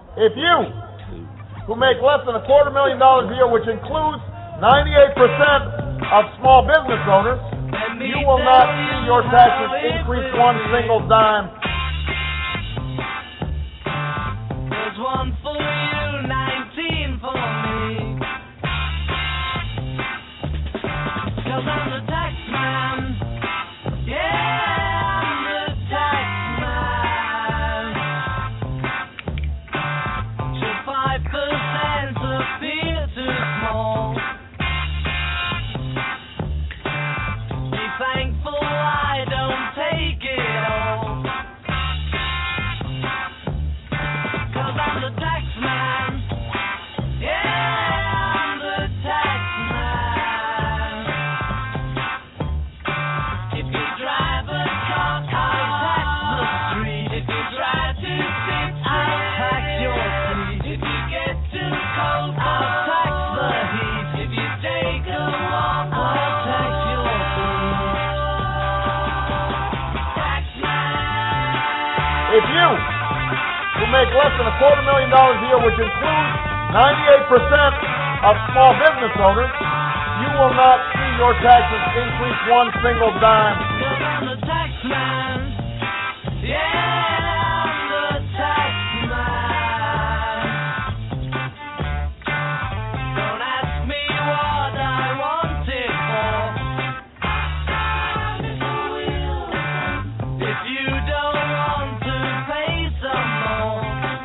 If you, who make less than $250,000 a year, which includes 98% of small business owners, you will not see your taxes increase one single dime. There's one for you, 19 for me. 'Cause I'm the tax man. Yeah, I'm the tax man. Should 5% appear too small? Be thankful I don't take it all. 'Cause I'm the tax man. Yeah, I'm the tax man. If you drive a car, I'll tax the street. If you try to sit, I'll tax your seat. If you get too cold, I'll tax the heat. If you take a walk, I'll tax your feet. Tax man. If you, who make less than $250,000 a year, which includes 98% of small business owners, you will not see your taxes increase one single dime. 'Cause I'm the tax man. Yeah, I'm the tax man. Don't ask me what I want it for. If you don't want to pay some more.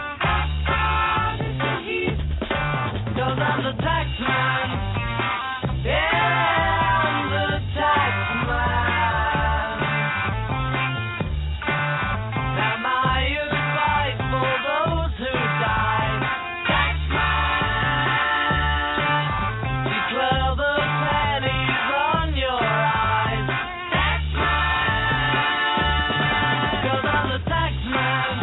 'Cause I'm the tax man. Yeah, I'm the tax man. Now my advice for those who die, tax man, declare the pennies on your eyes, tax man. 'Cause I'm the tax man.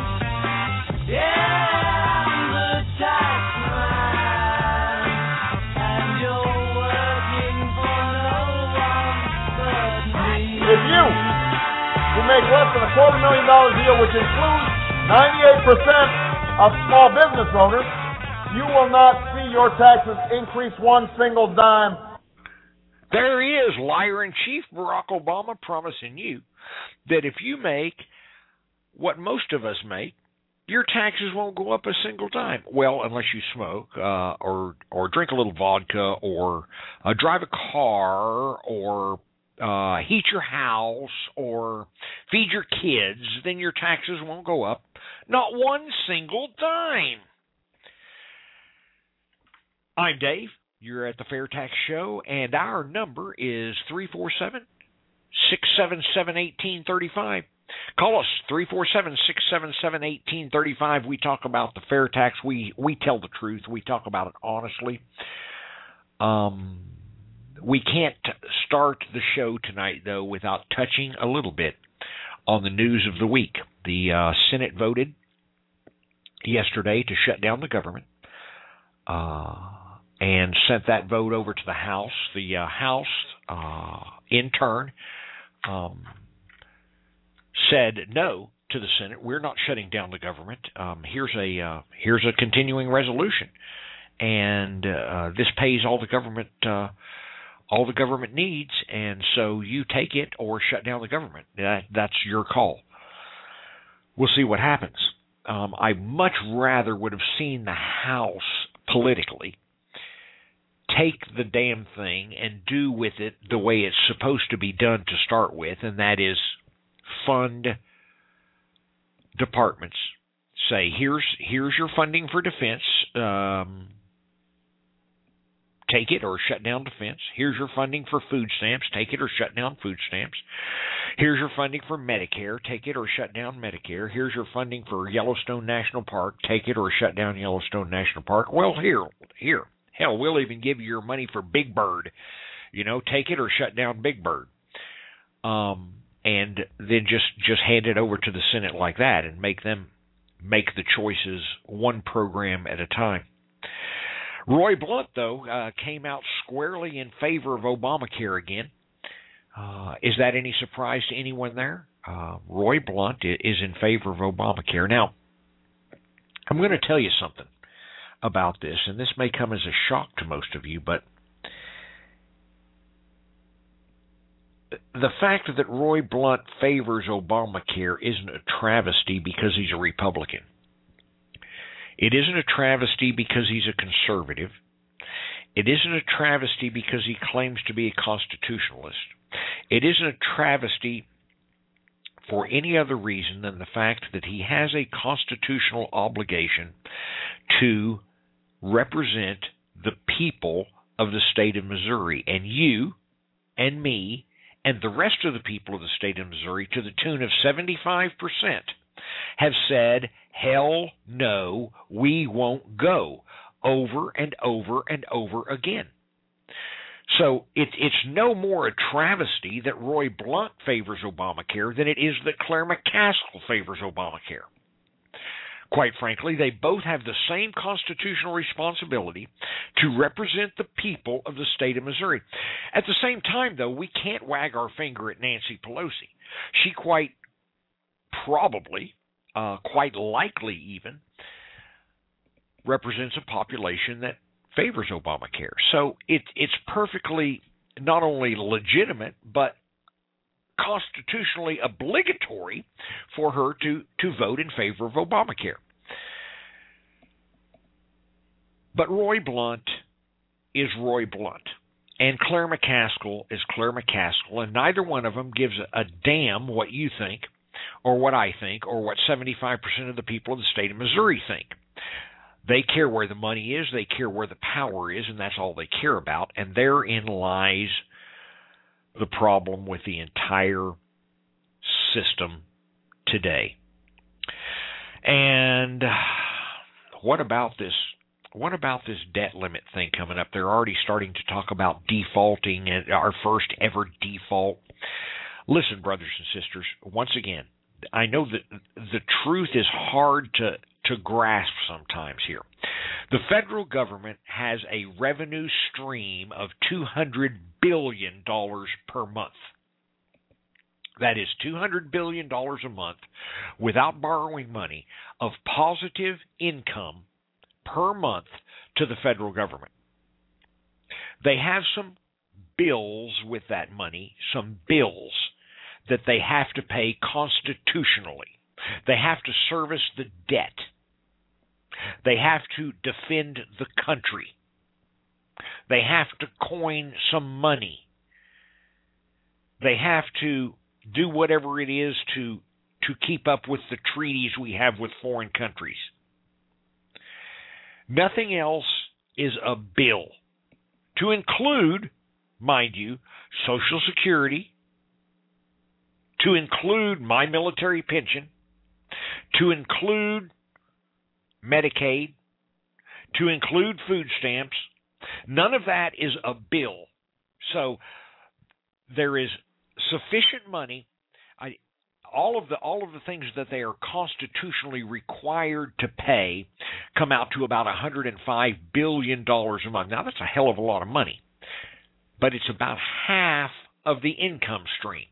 Yeah, I'm the tax man. And you're working for no one but me. If you, who make less than $250,000 a year, which includes 98% of small business owners, you will not see your taxes increase one single dime. There he is, liar-in-chief Barack Obama, promising you that if you make what most of us make, your taxes won't go up a single dime. Well, unless you smoke, or drink a little vodka, or drive a car, or heat your house, or feed your kids, then your taxes won't go up not one single dime. I'm Dave. You're at the Fair Tax Show, and our number is 347-677-1835. Call us, 347-677-1835. We talk about the fair tax. We tell the truth. We talk about it honestly. We can't start the show tonight, though, without touching a little bit on the news of the week. The Senate voted yesterday to shut down the government and sent that vote over to the House. The House, in turn, said no to the Senate. We're not shutting down the government. Here's a continuing resolution, and this pays all the government needs, and so you take it or shut down the government. That's your call. We'll see what happens. I much rather would have seen the House politically take the damn thing and do with it the way it's supposed to be done to start with, and that is fund departments. Say, here's your funding for defense. Take it or shut down defense. Here's your funding for food stamps. Take it or shut down food stamps. Here's your funding for Medicare. Take it or shut down Medicare. Here's your funding for Yellowstone National Park. Take it or shut down Yellowstone National Park. Well, here. Hell, we'll even give you your money for Big Bird. Take it or shut down Big Bird. And then just hand it over to the Senate like that and make them make the choices one program at a time. Roy Blunt, though, came out squarely in favor of Obamacare again. Is that any surprise to anyone there? Roy Blunt is in favor of Obamacare. Now, I'm going to tell you something about this, and this may come as a shock to most of you, but the fact that Roy Blunt favors Obamacare isn't a travesty because he's a Republican. It isn't a travesty because he's a conservative. It isn't a travesty because he claims to be a constitutionalist. It isn't a travesty for any other reason than the fact that he has a constitutional obligation to represent the people of the state of Missouri. And you and me and the rest of the people of the state of Missouri, to the tune of 75%, have said, hell no, we won't go, over and over and over again. So it's no more a travesty that Roy Blunt favors Obamacare than it is that Claire McCaskill favors Obamacare. Quite frankly, they both have the same constitutional responsibility to represent the people of the state of Missouri. At the same time, though, we can't wag our finger at Nancy Pelosi. She quite probably, quite likely even, represents a population that favors Obamacare. So it's perfectly not only legitimate, but constitutionally obligatory for her to vote in favor of Obamacare. But Roy Blunt is Roy Blunt, and Claire McCaskill is Claire McCaskill, and neither one of them gives a damn what you think, or what I think, or what 75% of the people of the state of Missouri think. They care where the money is, they care where the power is, and that's all they care about, and therein lies the problem with the entire system today. And what about this debt limit thing coming up? They're already starting to talk about defaulting and our first ever default. Listen, brothers and sisters, once again, I know that the truth is hard to grasp sometimes here. The federal government has a revenue stream of $200 billion per month. That is $200 billion a month without borrowing money of positive income per month to the federal government. They have some bills with that money, some bills that they have to pay constitutionally. They have to service the debt. They have to defend the country. They have to coin some money. They have to do whatever it is to keep up with the treaties we have with foreign countries. Nothing else is a bill. To include, mind you, Social Security, to include my military pension, to include Medicaid, to include food stamps. None of that is a bill. So there is sufficient money. All of the things that they are constitutionally required to pay come out to about $105 billion a month. Now, that's a hell of a lot of money, but it's about half of the income stream.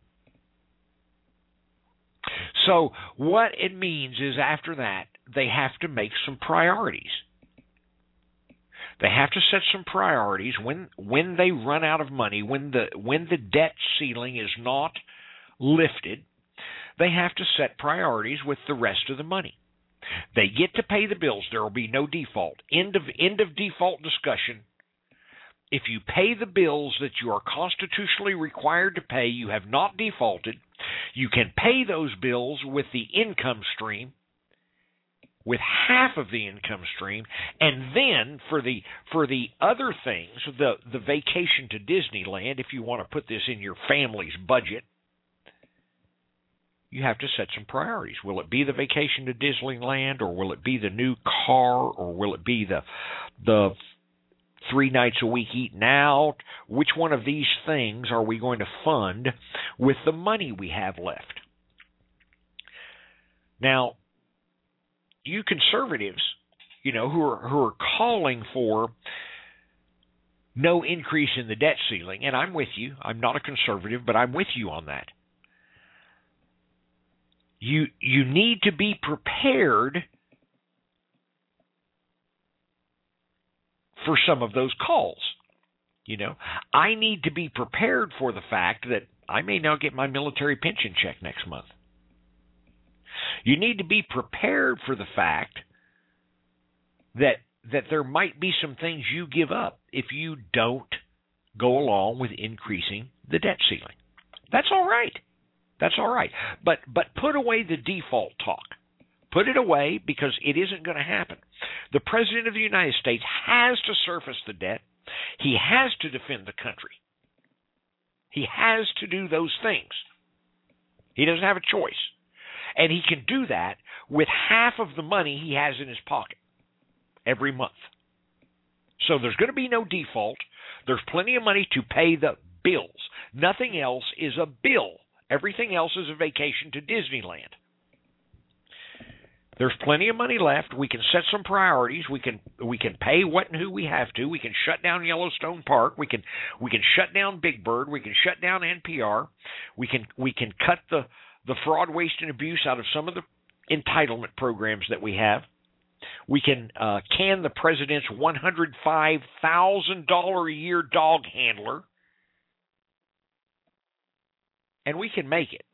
So what it means is after that, they have to make some priorities. They have to set some priorities when they run out of money, when the debt ceiling is not lifted. They have to set priorities with the rest of the money. They get to pay the bills. There will be no default. End of default discussion. If you pay the bills that you are constitutionally required to pay, you have not defaulted. You can pay those bills with the income stream, with half of the income stream, and then for the other things, the vacation to Disneyland, if you want to put this in your family's budget, you have to set some priorities. Will it be the vacation to Disneyland, or will it be the new car, or will it be the 3 nights a week eating out? Which one of these things are we going to fund with the money we have left? Now, you conservatives, who are calling for no increase in the debt ceiling, and I'm with you. I'm not a conservative, but I'm with you on that. You need to be prepared for some of those calls. You know, I need to be prepared for the fact that I may not get my military pension check next month. You need to be prepared for the fact that there might be some things you give up if you don't go along with increasing the debt ceiling. That's all right. That's all right. But put away the default talk. Put it away, because it isn't going to happen. The President of the United States has to surface the debt. He has to defend the country. He has to do those things. He doesn't have a choice. And he can do that with half of the money he has in his pocket every month. So there's going to be no default. There's plenty of money to pay the bills. Nothing else is a bill. Everything else is a vacation to Disneyland. There's plenty of money left. We can set some priorities. We can pay what and who we have to. We can shut down Yellowstone Park. We can shut down Big Bird. We can shut down NPR. We can cut the fraud, waste, and abuse out of some of the entitlement programs that we have. We can can the president's $105,000 a year dog handler, and we can make it.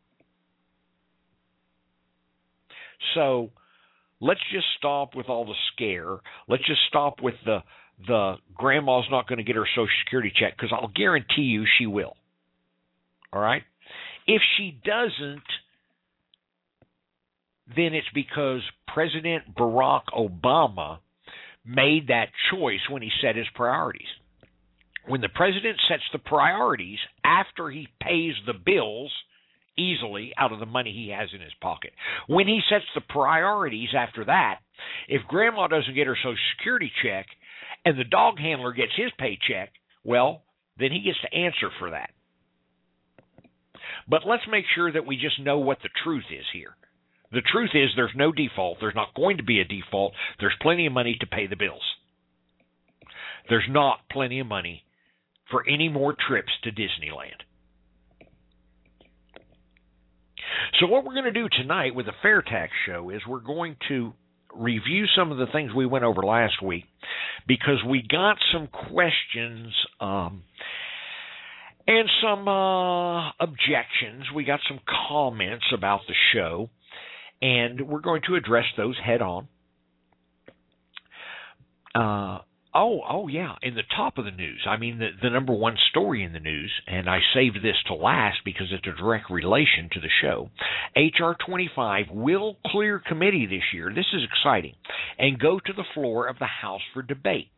So let's just stop with all the scare. Let's just stop with the grandma's not going to get her Social Security check, because I'll guarantee you she will. All right? If she doesn't, then it's because President Barack Obama made that choice when he set his priorities. When the president sets the priorities after he pays the bills easily out of the money he has in his pocket, when he sets the priorities after that, if grandma doesn't get her Social Security check and the dog handler gets his paycheck, well, then he gets to answer for that. But let's make sure that we just know what the truth is here. The truth is there's no default. There's not going to be a default. There's plenty of money to pay the bills. There's not plenty of money for any more trips to Disneyland. So what we're going to do tonight with the Fair Tax Show is we're going to review some of the things we went over last week, because we got some questions and some objections. We got some comments about the show, and we're going to address those head on. Yeah, in the top of the news, I mean the number one story in the news, and I saved this to last because it's a direct relation to the show. H.R. 25 will clear committee this year. This is exciting, and go to the floor of the House for debate.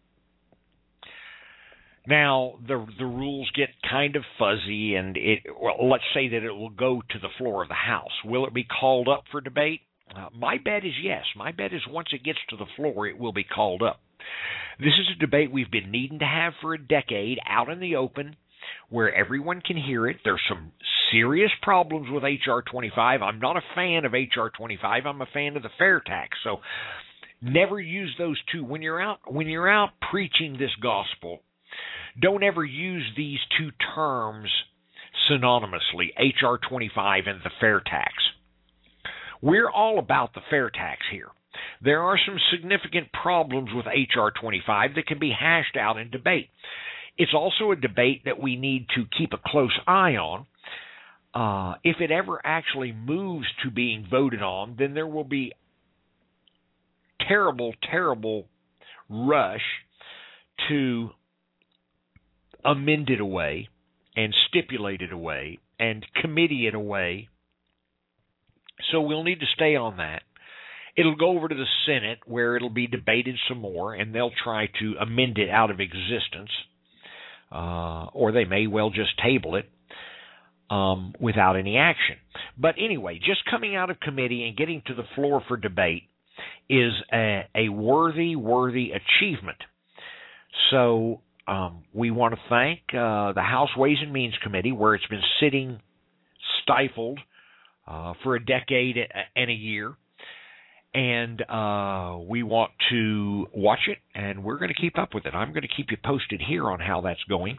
Now, the rules get kind of fuzzy, and let's say that it will go to the floor of the House. Will it be called up for debate? My bet is yes. My bet is once it gets to the floor, it will be called up. This is a debate we've been needing to have for a decade, out in the open, where everyone can hear it. There's some serious problems with H.R. 25. I'm not a fan of H.R. 25. I'm a fan of the fair tax. So never use those two. When you're out preaching this gospel, don't ever use these two terms synonymously, H.R. 25 and the fair tax. We're all about the fair tax here. There are some significant problems with H.R. 25 that can be hashed out in debate. It's also a debate that we need to keep a close eye on. If it ever actually moves to being voted on, then there will be terrible rush to amend it away and stipulate it away and committee it away. So we'll need to stay on that. It'll go over to the Senate, where it'll be debated some more, and they'll try to amend it out of existence, or they may well just table it without any action. But anyway, just coming out of committee and getting to the floor for debate is a worthy achievement. So we want to thank the House Ways and Means Committee, where it's been sitting stifled for a decade and a year. And we want to watch it, and we're going to keep up with it. I'm going to keep you posted here on how that's going.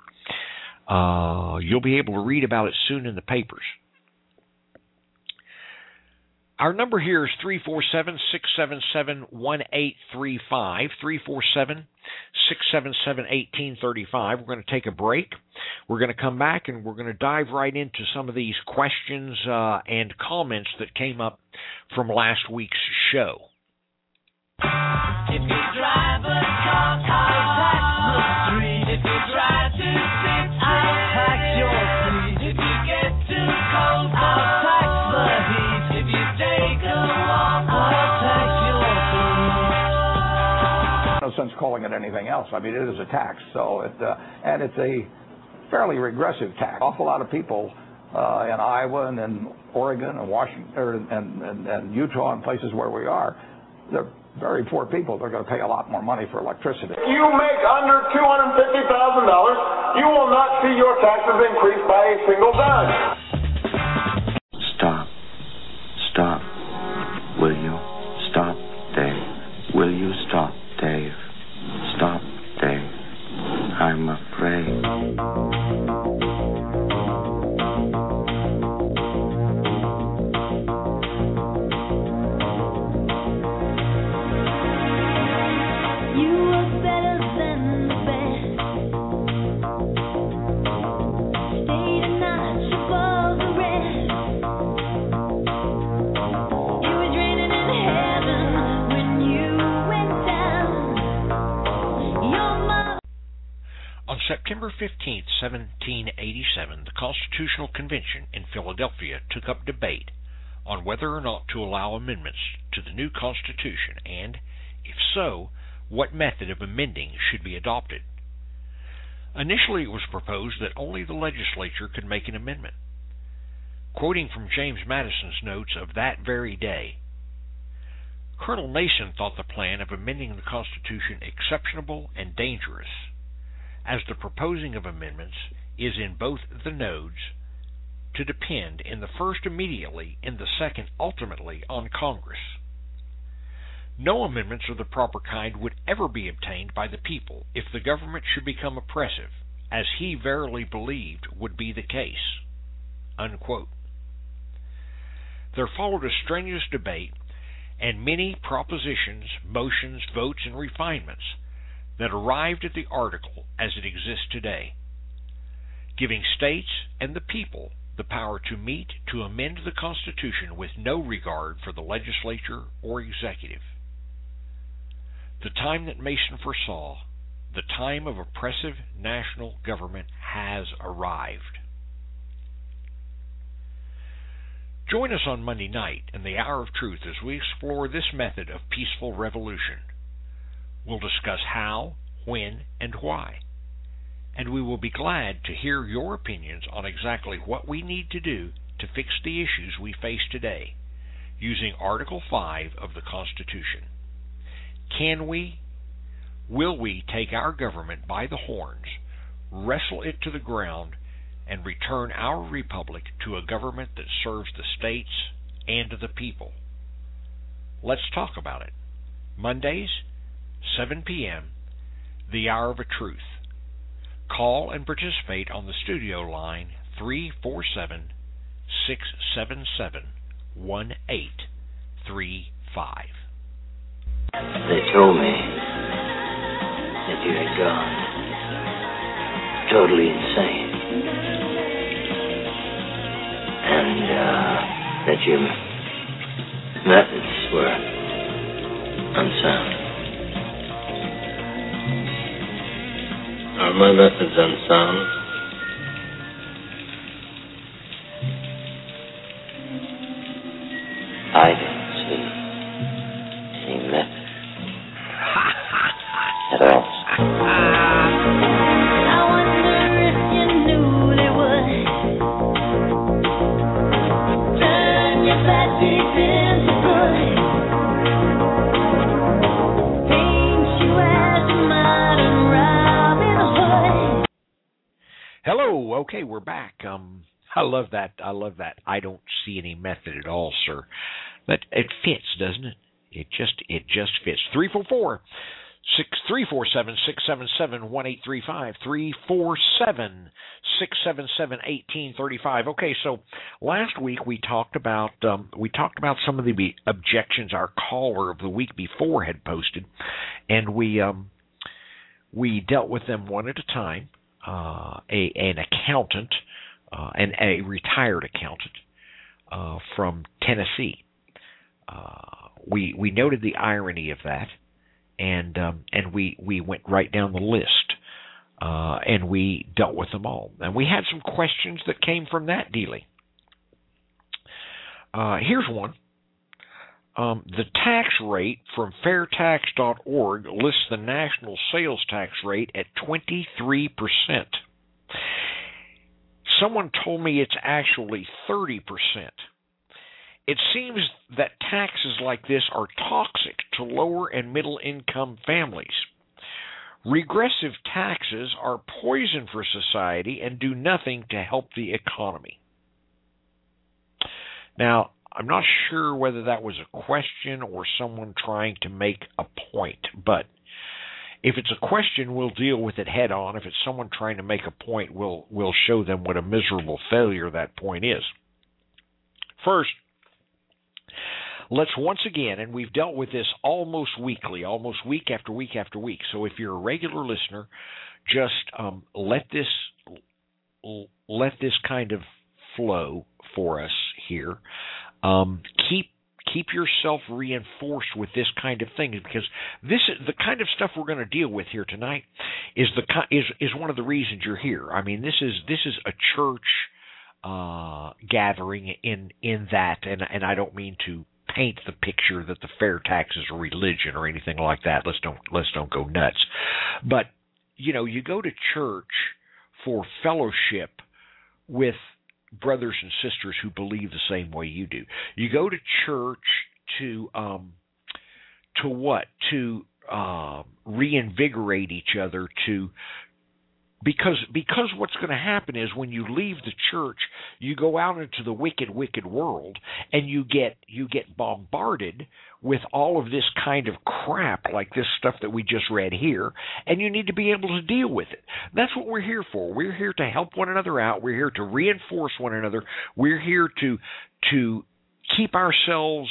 You'll be able to read about it soon in the papers. Our number here is 347-677-1835, 347-677-1835. We're going to take a break. We're going to come back, and we're going to dive right into some of these questions and comments that came up from last week's show. If you drive a car, I'll tax the street. If you drive too sick, I'll tax your seat. If you get too cold, I'll tax the heat. If you take a walk, I'll tax your feet. No sense calling it anything else. I mean, it is a tax, so and it's a fairly regressive tax. An awful lot of people in Iowa and in Oregon and Washington and Utah and places where we are, they're very poor people. They're going to pay a lot more money for electricity. If you make under $250,000, you will not see your taxes increase by a single dime. Stop. Stop. Will you? Stop, Dave. Will you stop, Dave? Stop, Dave. I'm afraid. September 15, 1787, the Constitutional Convention in Philadelphia took up debate on whether or not to allow amendments to the new Constitution and, if so, what method of amending should be adopted. Initially, it was proposed that only the legislature could make an amendment. Quoting from James Madison's notes of that very day, Colonel Mason thought the plan of amending the Constitution exceptionable and dangerous, as the proposing of amendments is in both the nodes to depend in the first immediately, in the second ultimately on Congress. No amendments of the proper kind would ever be obtained by the people if the government should become oppressive, as he verily believed would be the case." Unquote. There followed a strenuous debate and many propositions, motions, votes, and refinements that arrived at the article as it exists today, giving states and the people the power to meet to amend the Constitution with no regard for the legislature or executive. The time that Mason foresaw, the time of oppressive national government, has arrived. Join us on Monday night in the Hour of Truth as we explore this method of peaceful revolution. We'll discuss how, when, and why. And we will be glad to hear your opinions on exactly what we need to do to fix the issues we face today, using Article 5 of the Constitution. Can we, will we take our government by the horns, wrestle it to the ground, and return our republic to a government that serves the states and the people? Let's talk about it. Mondays, 7 p.m., the Hour of Truth. Call and participate on the studio line 347-677-1835. They told me that you had gone totally insane. And that your methods were unsound. Are my methods unsound? I didn't see any method at all. I wonder if you knew they would turn your bad deep into good, paint you as a modern Robin Hood. Hello. Okay, we're back. I love that. I don't see any method at all, sir. But it fits, doesn't it? It just fits. 347-677-1835, 347-677-1835. Okay, so last week we talked about some of the objections our caller of the week before had posted, and we dealt with them one at a time. An accountant, and a retired accountant from Tennessee. We noted the irony of that. And we went right down the list, and we dealt with them all. And we had some questions that came from that dealing. Here's one. The tax rate from fairtax.org lists the national sales tax rate at 23%. Someone told me it's actually 30%. It seems that taxes like this are toxic to lower and middle income families. Regressive taxes are poison for society and do nothing to help the economy. Now, I'm not sure whether that was a question or someone trying to make a point, but if it's a question, we'll deal with it head on. If it's someone trying to make a point, we'll show them what a miserable failure that point is. First, let's once again, and we've dealt with this almost weekly, almost week after week after week. So if you're a regular listener, just let this kind of flow for us here. Keep yourself reinforced with this kind of thing, because this is the kind of stuff we're going to deal with here tonight. Is one of the reasons you're here. I mean, this is a church gathering in that, and I don't mean to paint the picture that the fair tax is a religion or anything like that. Let's don't go nuts. But you go to church for fellowship with brothers and sisters who believe the same way you do. You go to church to what? To reinvigorate each other, because what's going to happen is when you leave the church, you go out into the wicked world, and you get bombarded with all of this kind of crap, like this stuff that we just read here, and you need to be able to deal with it. That's what we're here for. We're here to help one another out. We're here to reinforce one another. We're here to keep ourselves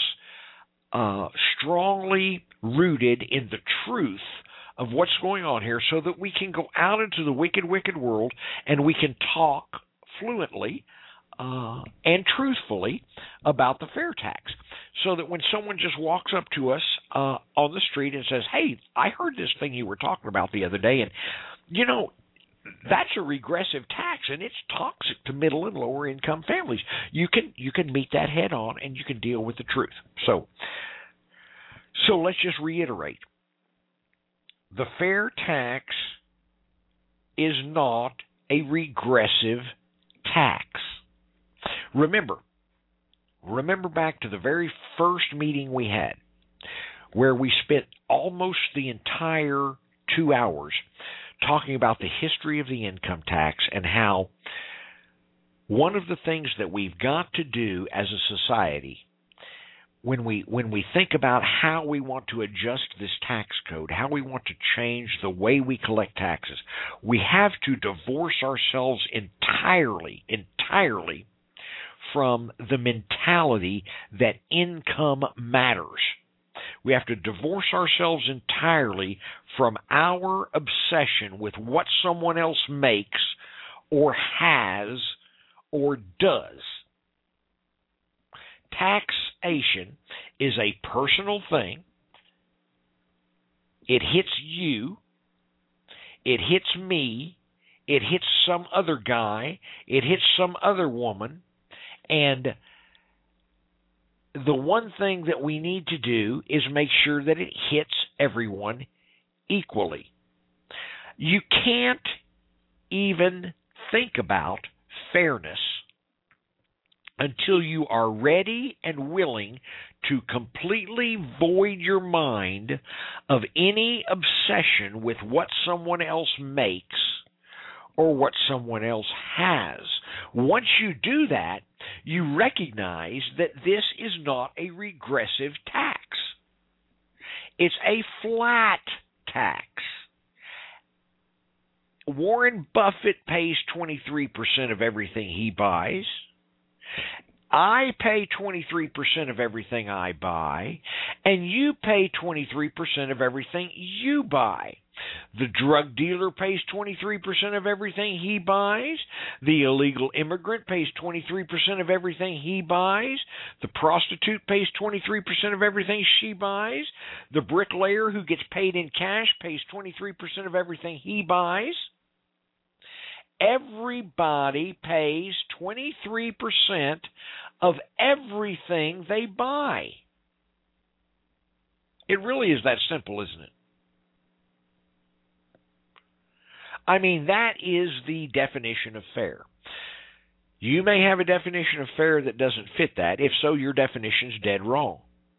strongly rooted in the truth of what's going on here, so that we can go out into the wicked world and we can talk fluently and truthfully about the fair tax, so that when someone just walks up to us on the street and says, "Hey, I heard this thing you were talking about the other day, and that's a regressive tax, and it's toxic to middle and lower income families," you can meet that head on, and you can deal with the truth. So let's just reiterate. The fair tax is not a regressive tax. Remember back to the very first meeting we had, where we spent almost the entire 2 hours talking about the history of the income tax, and how one of the things that we've got to do as a society, when we think about how we want to adjust this tax code, how we want to change the way we collect taxes, we have to divorce ourselves entirely from the mentality that income matters. We have to divorce ourselves entirely from our obsession with what someone else makes or has or does. Taxation is a personal thing. It hits you. It hits me. It hits some other guy. It hits some other woman. And the one thing that we need to do is make sure that it hits everyone equally. You can't even think about fairness until you are ready and willing to completely void your mind of any obsession with what someone else makes or what someone else has. Once you do that, you recognize that this is not a regressive tax. It's a flat tax. Warren Buffett pays 23% of everything he buys. I pay 23% of everything I buy, and you pay 23% of everything you buy. The drug dealer pays 23% of everything he buys. The illegal immigrant pays 23% of everything he buys. The prostitute pays 23% of everything she buys. The bricklayer who gets paid in cash pays 23% of everything he buys. Everybody pays 23% of everything they buy. It really is that simple, isn't it? I mean, that is the definition of fair. You may have a definition of fair that doesn't fit that. If so, your definition's dead wrong.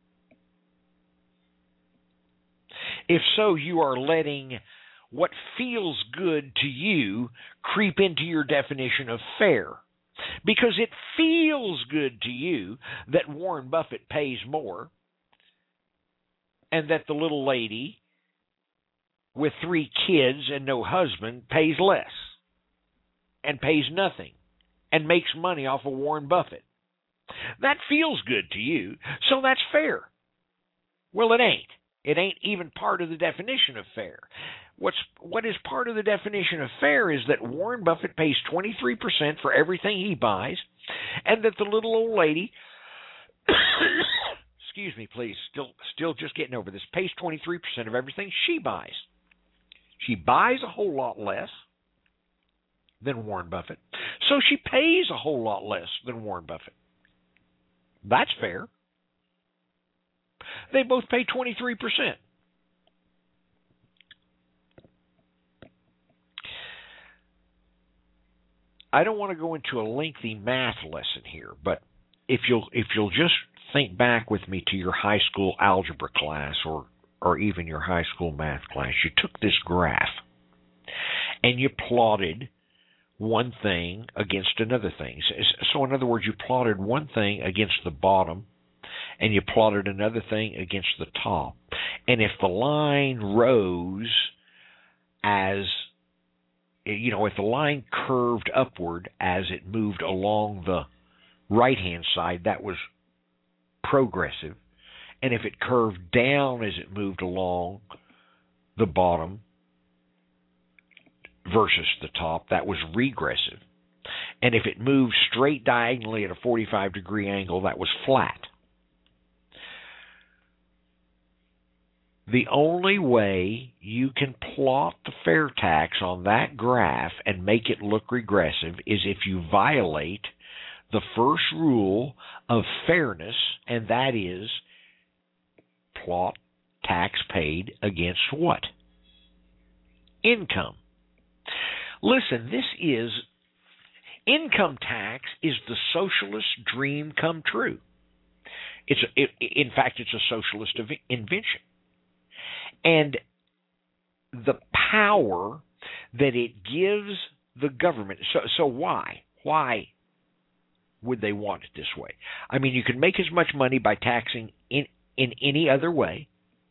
If so, you are letting what feels good to you creep into your definition of fair. Because it feels good to you that Warren Buffett pays more and that the little lady with 3 kids and no husband pays less and pays nothing and makes money off of Warren Buffett. That feels good to you, so that's fair. Well, it ain't. It ain't even part of the definition of fair. What is part of the definition of fair is that Warren Buffett pays 23% for everything he buys, and that the little old lady, excuse me, please, still just getting over this, pays 23% of everything she buys. She buys a whole lot less than Warren Buffett, so she pays a whole lot less than Warren Buffett. That's fair. They both pay 23%. I don't want to go into a lengthy math lesson here, but if you'll just think back with me to your high school algebra class or even your high school math class, you took this graph and you plotted one thing against another thing. So in other words, you plotted one thing against the bottom and you plotted another thing against the top. And if the line rose as if the line curved upward as it moved along the right-hand side, that was progressive. And if it curved down as it moved along the bottom versus the top, that was regressive. And if it moved straight diagonally at a 45-degree angle, that was flat. The only way you can plot the fair tax on that graph and make it look regressive is if you violate the first rule of fairness, and that is plot tax paid against what? Income. Listen, income tax is the socialist dream come true. In fact, it's a socialist invention. And the power that it gives the government. So why? Why would they want it this way? I mean, you can make as much money by taxing in any other way,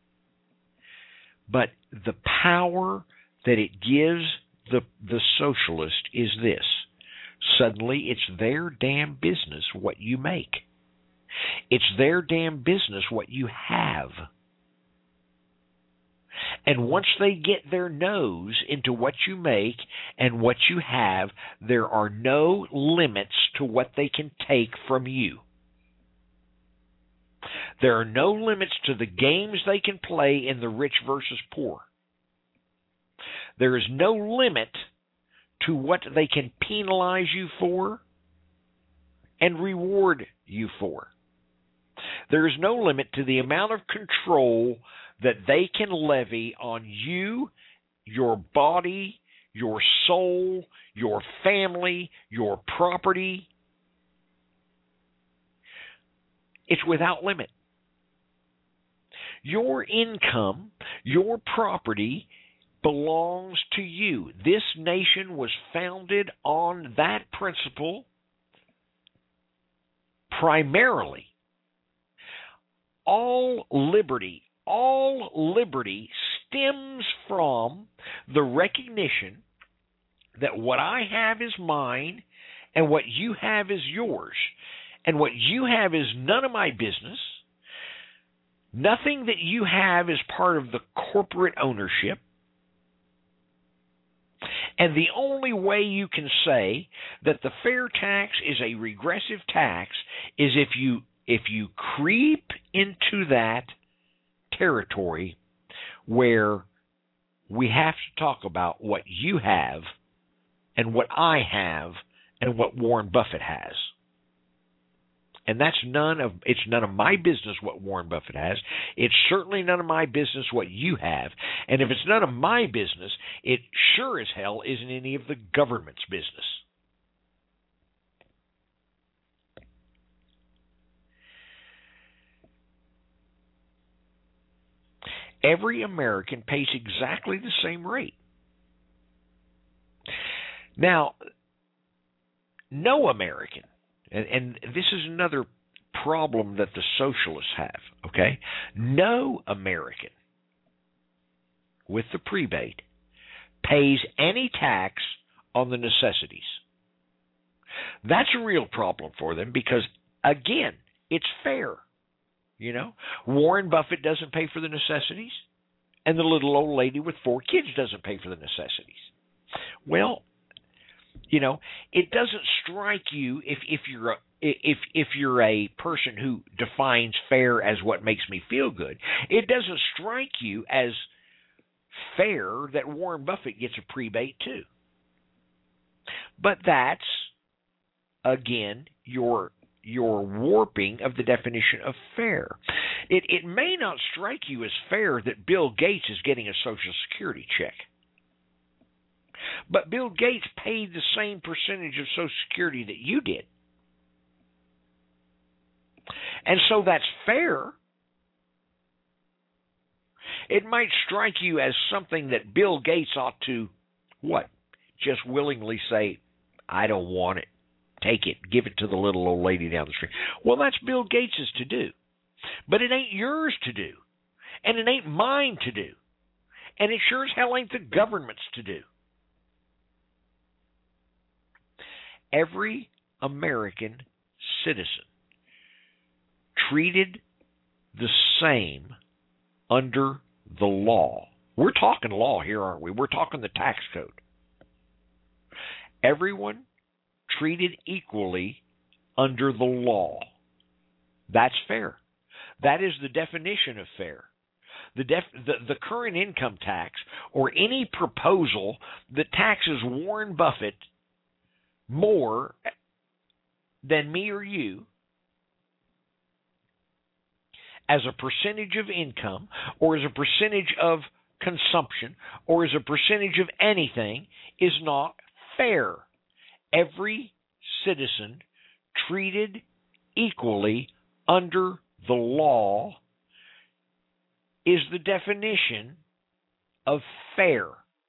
but the power that it gives the socialist is this. Suddenly, it's their damn business what you make. It's their damn business what you have. And once they get their nose into what you make and what you have, there are no limits to what they can take from you. There are no limits to the games they can play in the rich versus poor. There is no limit to what they can penalize you for and reward you for. There is no limit to the amount of control that they can levy on you, your body, your soul, your family, your property. It's without limit. Your income, your property belongs to you. This nation was founded on that principle primarily. All liberty stems from the recognition that what I have is mine and what you have is yours. And what you have is none of my business. Nothing that you have is part of the corporate ownership. And the only way you can say that the fair tax is a regressive tax is if you creep into that territory where we have to talk about what you have and what I have and what Warren Buffett has. And it's none of my business what Warren Buffett has. It's certainly none of my business what you have. And if it's none of my business, it sure as hell isn't any of the government's business. Every American pays exactly the same rate. Now, no American, and this is another problem that the socialists have, okay? No American with the prebate pays any tax on the necessities. That's a real problem for them because, again, it's fair. You know, Warren Buffett doesn't pay for the necessities, and the little old lady with 4 kids doesn't pay for the necessities. Well, you know, it doesn't strike you if you're a person who defines fair as what makes me feel good. It doesn't strike you as fair that Warren Buffett gets a prebate too. But that's, again, your warping of the definition of fair. It may not strike you as fair that Bill Gates is getting a Social Security check. But Bill Gates paid the same percentage of Social Security that you did. And so that's fair. It might strike you as something that Bill Gates ought to, what? Just willingly say, I don't want it. Take it. Give it to the little old lady down the street. Well, that's Bill Gates' to do. But it ain't yours to do. And it ain't mine to do. And it sure as hell ain't the government's to do. Every American citizen treated the same under the law. We're talking law here, aren't we? We're talking the tax code. Everyone treated equally under the law. That's fair. That is the definition of fair. The current income tax, or any proposal that taxes Warren Buffett more than me or you as a percentage of income, or as a percentage of consumption, or as a percentage of anything, is not fair. Every citizen treated equally under the law is the definition of fair.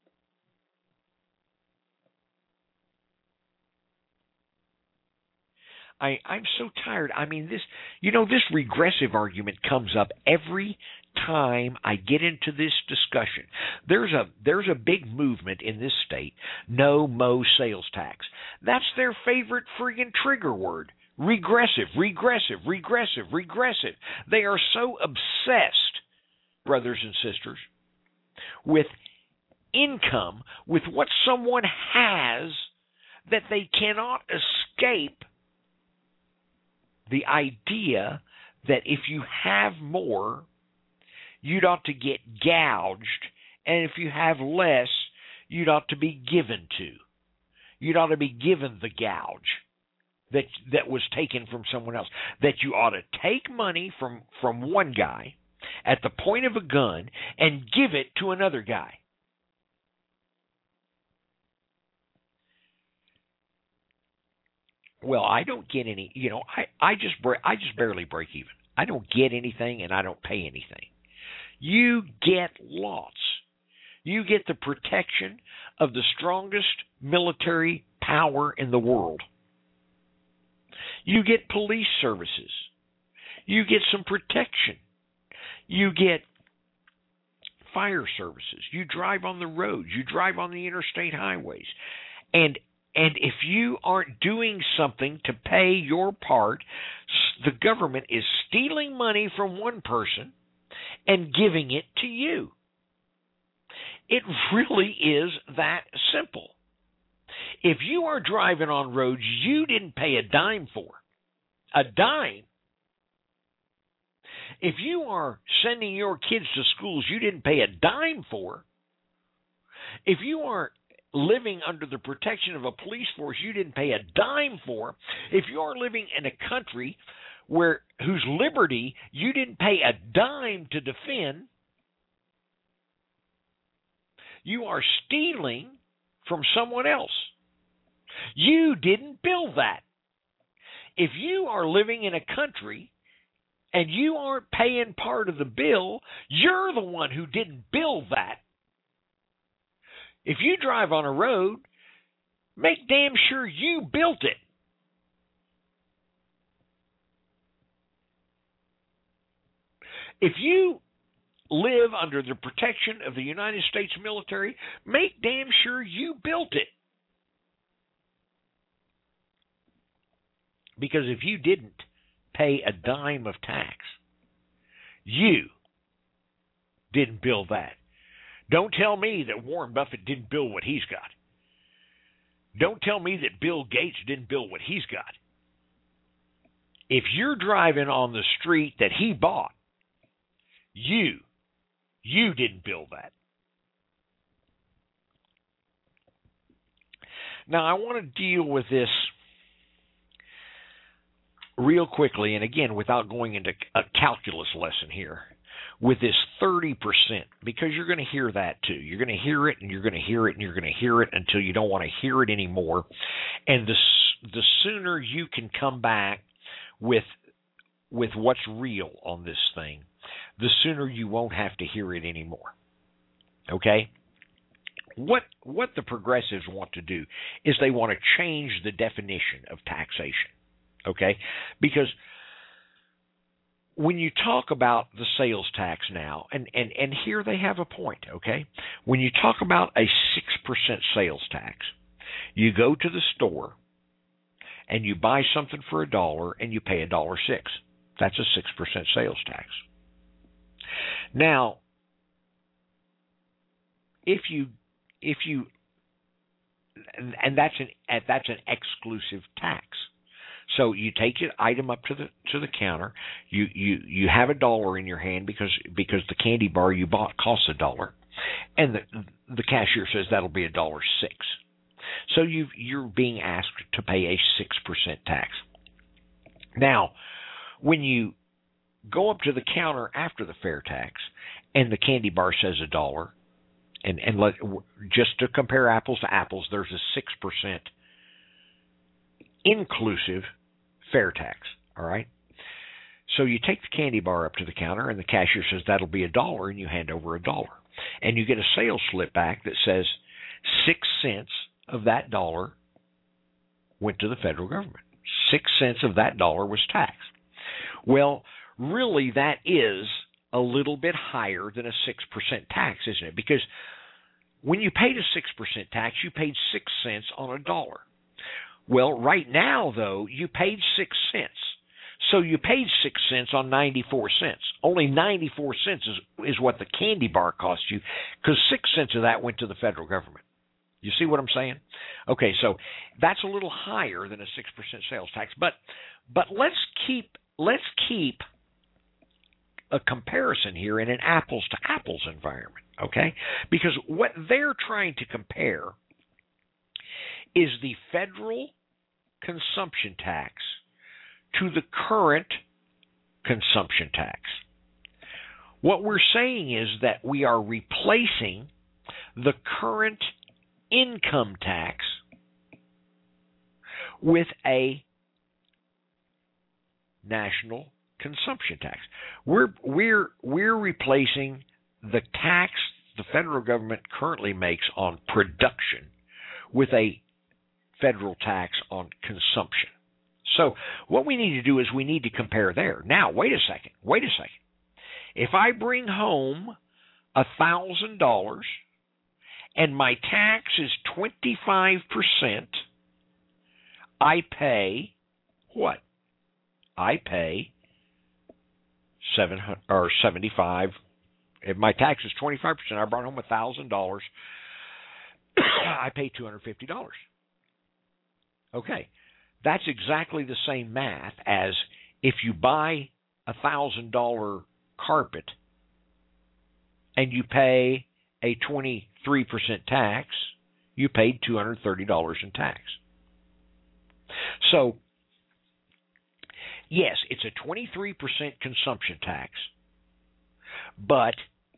I'm so tired. I mean, this regressive argument comes up every time I get into this discussion. There's a big movement in this state, no mo sales tax. That's their favorite friggin' trigger word. Regressive, regressive, regressive, regressive. They are so obsessed, brothers and sisters, with income, with what someone has, that they cannot escape the idea that if you have more, you'd ought to get gouged, and if you have less, you'd ought to be given to. You'd ought to be given the gouge that was taken from someone else. That you ought to take money from one guy at the point of a gun and give it to another guy. Well, I don't get any, I just barely break even. I don't get anything and I don't pay anything. You get lots. You get the protection of the strongest military power in the world. You get police services. You get some protection. You get fire services. You drive on the roads. You drive on the interstate highways. And if you aren't doing something to pay your part, the government is stealing money from one person and giving it to you. It really is that simple. If you are driving on roads you didn't pay a dime for, a dime. If you are sending your kids to schools you didn't pay a dime for, if you are living under the protection of a police force you didn't pay a dime for, if you are living in a country whose liberty you didn't pay a dime to defend, you are stealing from someone else. You didn't build that. If you are living in a country and you aren't paying part of the bill, you're the one who didn't build that. If you drive on a road, make damn sure you built it. If you live under the protection of the United States military, make damn sure you built it. Because if you didn't pay a dime of tax, you didn't build that. Don't tell me that Warren Buffett didn't build what he's got. Don't tell me that Bill Gates didn't build what he's got. If you're driving on the street that he bought, you didn't build that. Now, I want to deal with this real quickly, and again, without going into a calculus lesson here, with this 30%, because you're going to hear that too. You're going to hear it, and you're going to hear it, and you're going to hear it until you don't want to hear it anymore. And the sooner you can come back with what's real on this thing, the sooner you won't have to hear it anymore. Okay? What the progressives want to do is they want to change the definition of taxation. Okay? Because when you talk about the sales tax now, and here they have a point, okay? When you talk about a 6% sales tax, you go to the store and you buy something for $1 and you pay $1.06. That's a 6% sales tax. Now, if you and that's an exclusive tax. So you take your item up to the counter. You have $1 in your hand because the candy bar you bought costs $1, and the cashier says that'll be $1.06. So you're being asked to pay a 6% tax. Now, when you go up to the counter after the fair tax, and the candy bar says $1, and just to compare apples to apples, there's a 6% inclusive fair tax, all right? So you take the candy bar up to the counter, and the cashier says that'll be $1, and you hand over $1. And you get a sales slip back that says 6 cents of that dollar went to the federal government. 6 cents of that dollar was taxed. Well, really, that is a little bit higher than a 6% tax, isn't it? Because when you paid a 6% tax, you paid 6 cents on $1. Well, right now, though, you paid 6 cents. So you paid 6 cents on 94 cents. Only 94 cents is what the candy bar cost you, because 6 cents of that went to the federal government. You see what I'm saying? Okay, so that's a little higher than a 6% sales tax. But let's keep a comparison here in an apples to apples environment, okay? Because what they're trying to compare is the federal consumption tax to the current consumption tax. What we're saying is that we are replacing the current income tax with a national consumption tax. We're replacing the tax the federal government currently makes on production with a federal tax on consumption. So what we need to do is we need to compare there. Now, wait a second. If I bring home $1,000 and my tax is 25%, I pay what? I pay $75. If my tax is 25%, I brought home $1,000. I pay $250. Okay, that's exactly the same math as if you buy $1,000 carpet and you pay a 23% tax, you paid $230 in tax. So, yes, it's a 23% consumption tax, but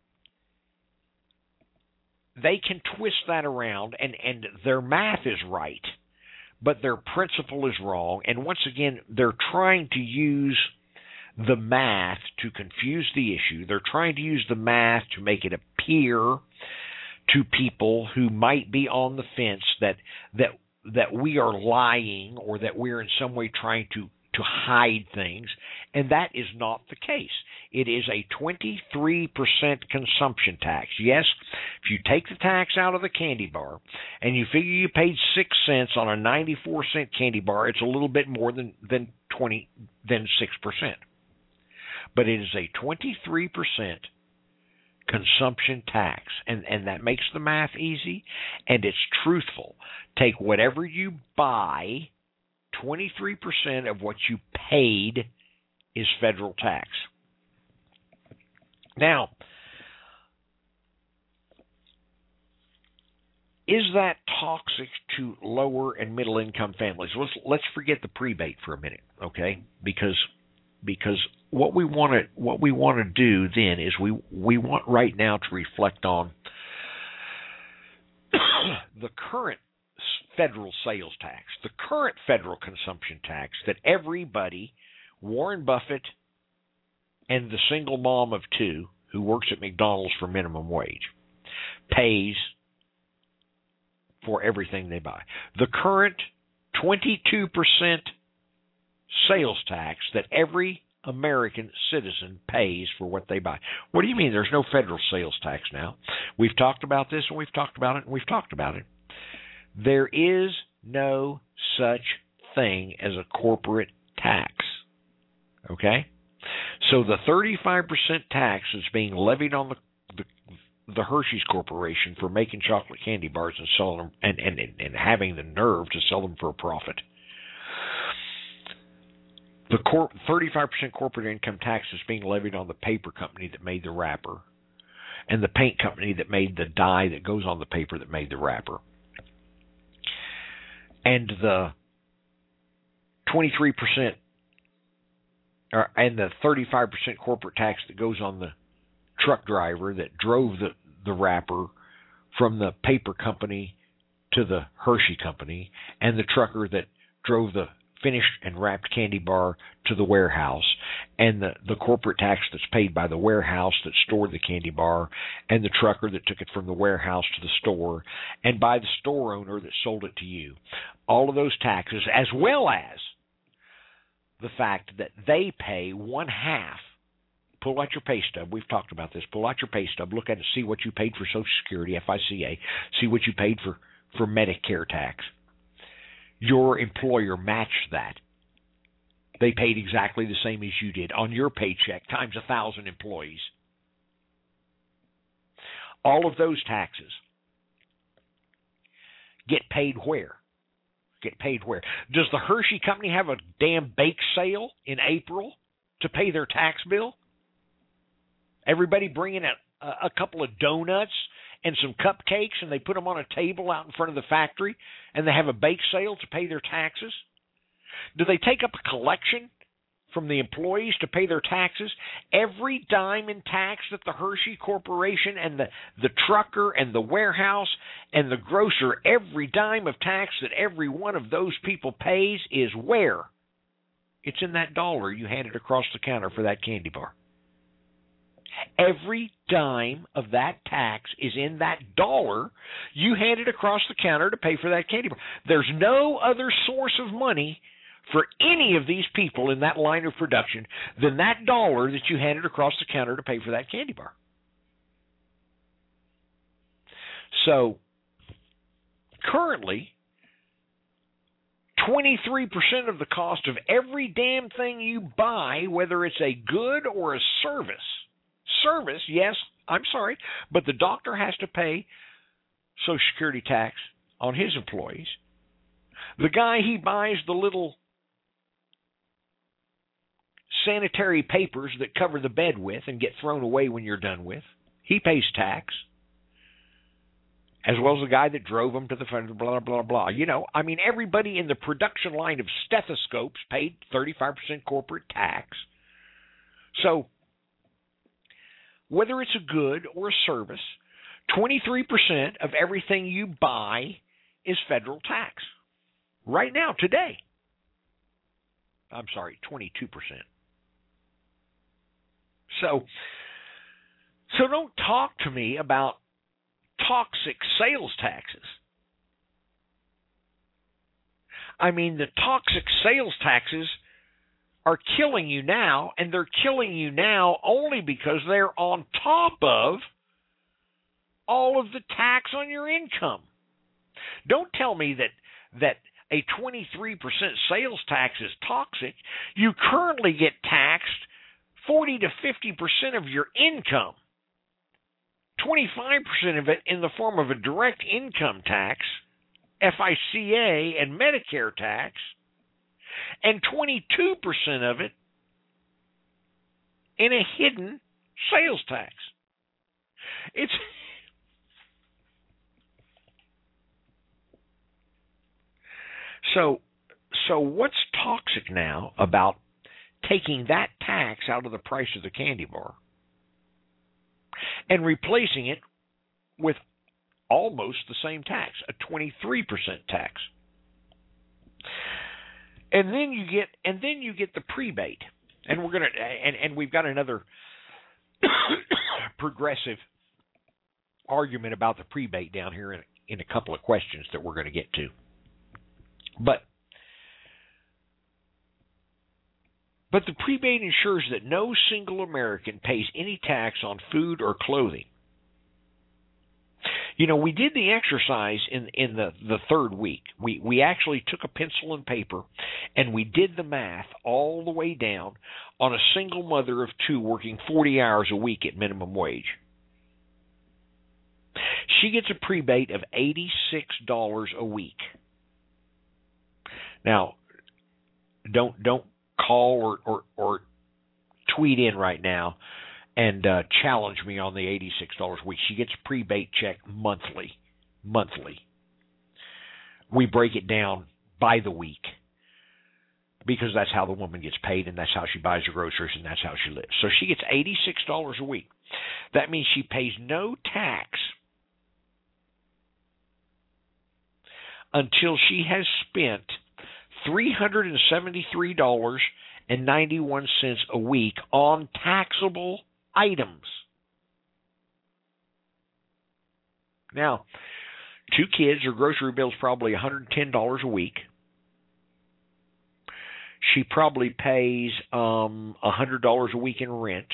they can twist that around, and their math is right, but their principle is wrong. And once again, they're trying to use the math to confuse the issue. They're trying to use the math to make it appear to people who might be on the fence that we are lying or that we're in some way trying to hide things, and that is not the case. It is a 23% consumption tax. Yes, if you take the tax out of the candy bar and you figure you paid 6 cents on a 94-cent candy bar, it's a little bit more than 6%. But it is a 23% consumption tax, and that makes the math easy, and it's truthful. Take whatever you buy, 23% of what you paid is federal tax. Now, is that toxic to lower and middle income families? Let's forget the prebate for a minute, okay? Because what we want to do then is we want right now to reflect on the current federal sales tax, the current federal consumption tax that everybody, Warren Buffett and the single mom of two who works at McDonald's for minimum wage, pays for everything they buy. The current 22% sales tax that every American citizen pays for what they buy. What do you mean there's no federal sales tax now? We've talked about this, and we've talked about it, and we've talked about it. There is no such thing as a corporate tax. Okay? So the 35% tax is being levied on the Hershey's Corporation for making chocolate candy bars and selling them and having the nerve to sell them for a profit. The 35% corporate income tax is being levied on the paper company that made the wrapper and the paint company that made the dye that goes on the paper that made the wrapper. And the 23% and the 35% corporate tax that goes on the truck driver that drove the wrapper from the paper company to the Hershey company, and the trucker that drove the finished and wrapped candy bar to the warehouse, and the corporate tax that's paid by the warehouse that stored the candy bar, and the trucker that took it from the warehouse to the store, and by the store owner that sold it to you. All of those taxes, as well as the fact that they pay 1/2. Pull out your pay stub. We've talked about this. Pull out your pay stub. Look at it. See what you paid for Social Security, FICA. See what you paid for Medicare tax. Your employer matched that. They paid exactly the same as you did on your paycheck times 1,000 employees. All of those taxes get paid where? Get paid where? Does the Hershey Company have a damn bake sale in April to pay their tax bill? Everybody bring in a couple of donuts and some cupcakes, and they put them on a table out in front of the factory, and they have a bake sale to pay their taxes? Do they take up a collection from the employees to pay their taxes? Every dime in tax that the Hershey Corporation and the trucker and the warehouse and the grocer, every dime of tax that every one of those people pays is where? It's in that dollar you handed across the counter for that candy bar. Every dime of that tax is in that dollar you handed across the counter to pay for that candy bar. There's no other source of money for any of these people in that line of production than that dollar that you handed across the counter to pay for that candy bar. So currently, 23% of the cost of every damn thing you buy, whether it's a good or a service, yes, I'm sorry, but the doctor has to pay Social Security tax on his employees. The guy he buys the little sanitary papers that cover the bed with and get thrown away when you're done with, he pays tax. As well as the guy that drove them to the front, blah, blah, blah. You know, I mean, everybody in the production line of stethoscopes paid 35% corporate tax. So, whether it's a good or a service, 23% of everything you buy is federal tax. Right now, today. I'm sorry, 22%. So don't talk to me about toxic sales taxes. I mean, the toxic sales taxes are killing you now, and they're killing you now only because they're on top of all of the tax on your income. Don't tell me that a 23% sales tax is toxic. You currently get taxed 40 to 50% of your income. 25% of it in the form of a direct income tax, FICA, and Medicare tax, and 22% of it in a hidden sales tax. So what's toxic now about taking that tax out of the price of the candy bar and replacing it with almost the same tax, a 23% tax? And then you get the prebate. And we've got another progressive argument about the prebate down here in a couple of questions that we're going to get to. But the prebate ensures that no single American pays any tax on food or clothing. You know, we did the exercise in the third week. We actually took a pencil and paper and we did the math all the way down on a single mother of two working 40 hours a week at minimum wage. She gets a prebate of $86 a week. Now, don't call or tweet in right now and challenge me on the $86 a week. She gets a prebate check monthly. We break it down by the week because that's how the woman gets paid and that's how she buys her groceries and that's how she lives. So she gets $86 a week. That means she pays no tax until she has spent $373.91 a week on taxable items. Now, 2 kids, her grocery bill's probably $110 a week. She probably pays $100 a week in rent.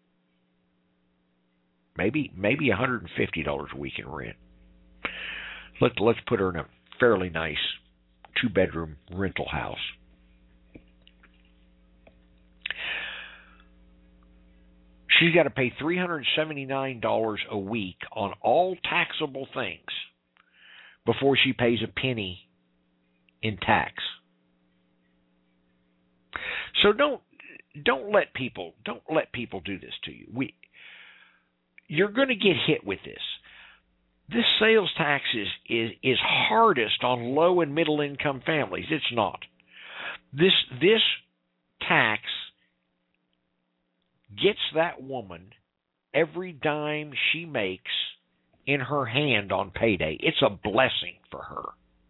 Maybe $150 a week in rent. Let's put her in a fairly nice 2-bedroom rental house. She's got to pay $379 a week on all taxable things before she pays a penny in tax. So don't let people do this to you. You're going to get hit with this. This sales tax is hardest on low and middle income families. It's not. This tax gets that woman every dime she makes in her hand on payday. It's a blessing for her.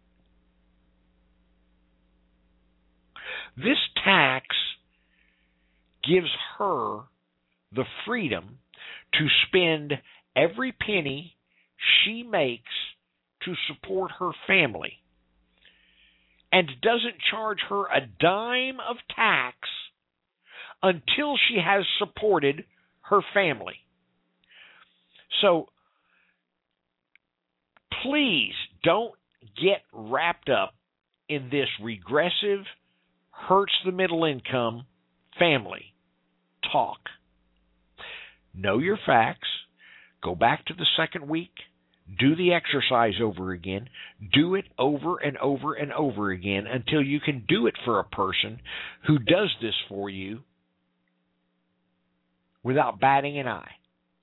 This tax gives her the freedom to spend every penny she makes to support her family and doesn't charge her a dime of tax until she has supported her family. So please don't get wrapped up in this regressive, hurts the middle income family talk. Know your facts. Go back to the second week. Do the exercise over again. Do it over and over and over again until you can do it for a person who does this for you without batting an eye.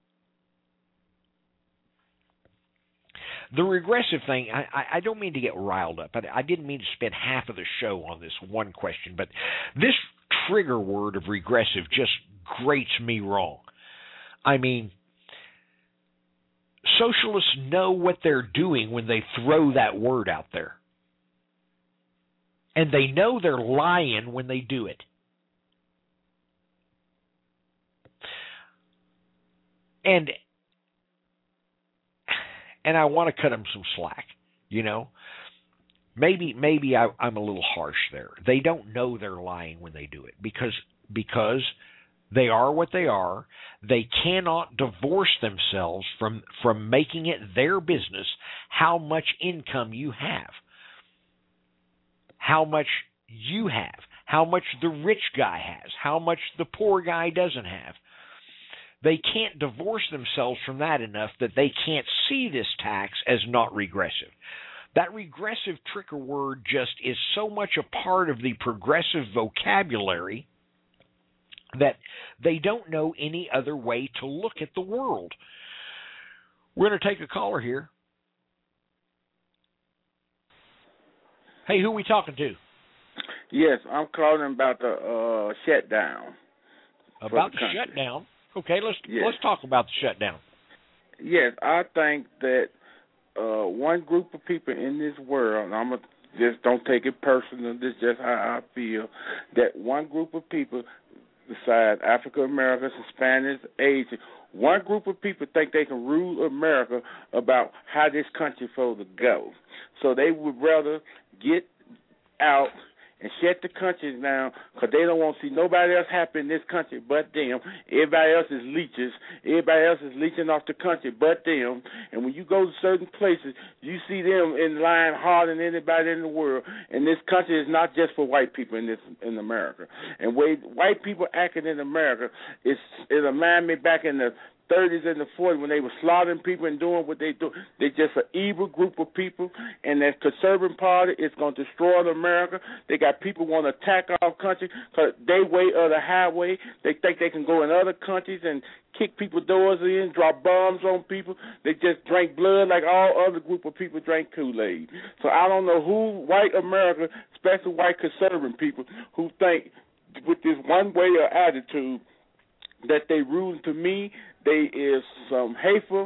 The regressive thing, I don't mean to get riled up. I didn't mean to spend half of the show on this one question, but this trigger word of regressive just grates me wrong. I mean, socialists know what they're doing when they throw that word out there. And they know they're lying when they do it. And I want to cut them some slack, you know. Maybe I'm a little harsh there. They don't know they're lying when they do it because they are what they are. They cannot divorce themselves from making it their business how much income you have, how much you have, how much the rich guy has, how much the poor guy doesn't have. They can't divorce themselves from that enough that they can't see this tax as not regressive. That regressive trigger word just is so much a part of the progressive vocabulary that they don't know any other way to look at the world. We're going to take a caller here. Hey, who are we talking to? Yes, I'm calling about the shutdown. About the shutdown? Okay, let's talk about the shutdown. Yes, I think that one group of people in this world, and I'm going to just don't take it personal, this is just how I feel, that one group of people, besides African Americans, Hispanics, Asians, one group of people think they can rule America about how this country supposed to go. So they would rather get out and shut the country down because they don't want to see nobody else happy in this country but them. Everybody else is leeches. Everybody else is leeching off the country but them. And when you go to certain places, you see them in line harder than anybody in the world. And this country is not just for white people in America. And way white people acting in America, it reminds me back in the 30s and the 40s when they were slaughtering people and doing what they do. They're just an evil group of people, and that conservative party is going to destroy America. They got people want to attack our country because they way of the highway. They think they can go in other countries and kick people's doors in, drop bombs on people. They just drink blood like all other group of people drink Kool-Aid. So I don't know who, white America, especially white conservative people, who think with this one way of attitude that they rule. To me, they is some hateful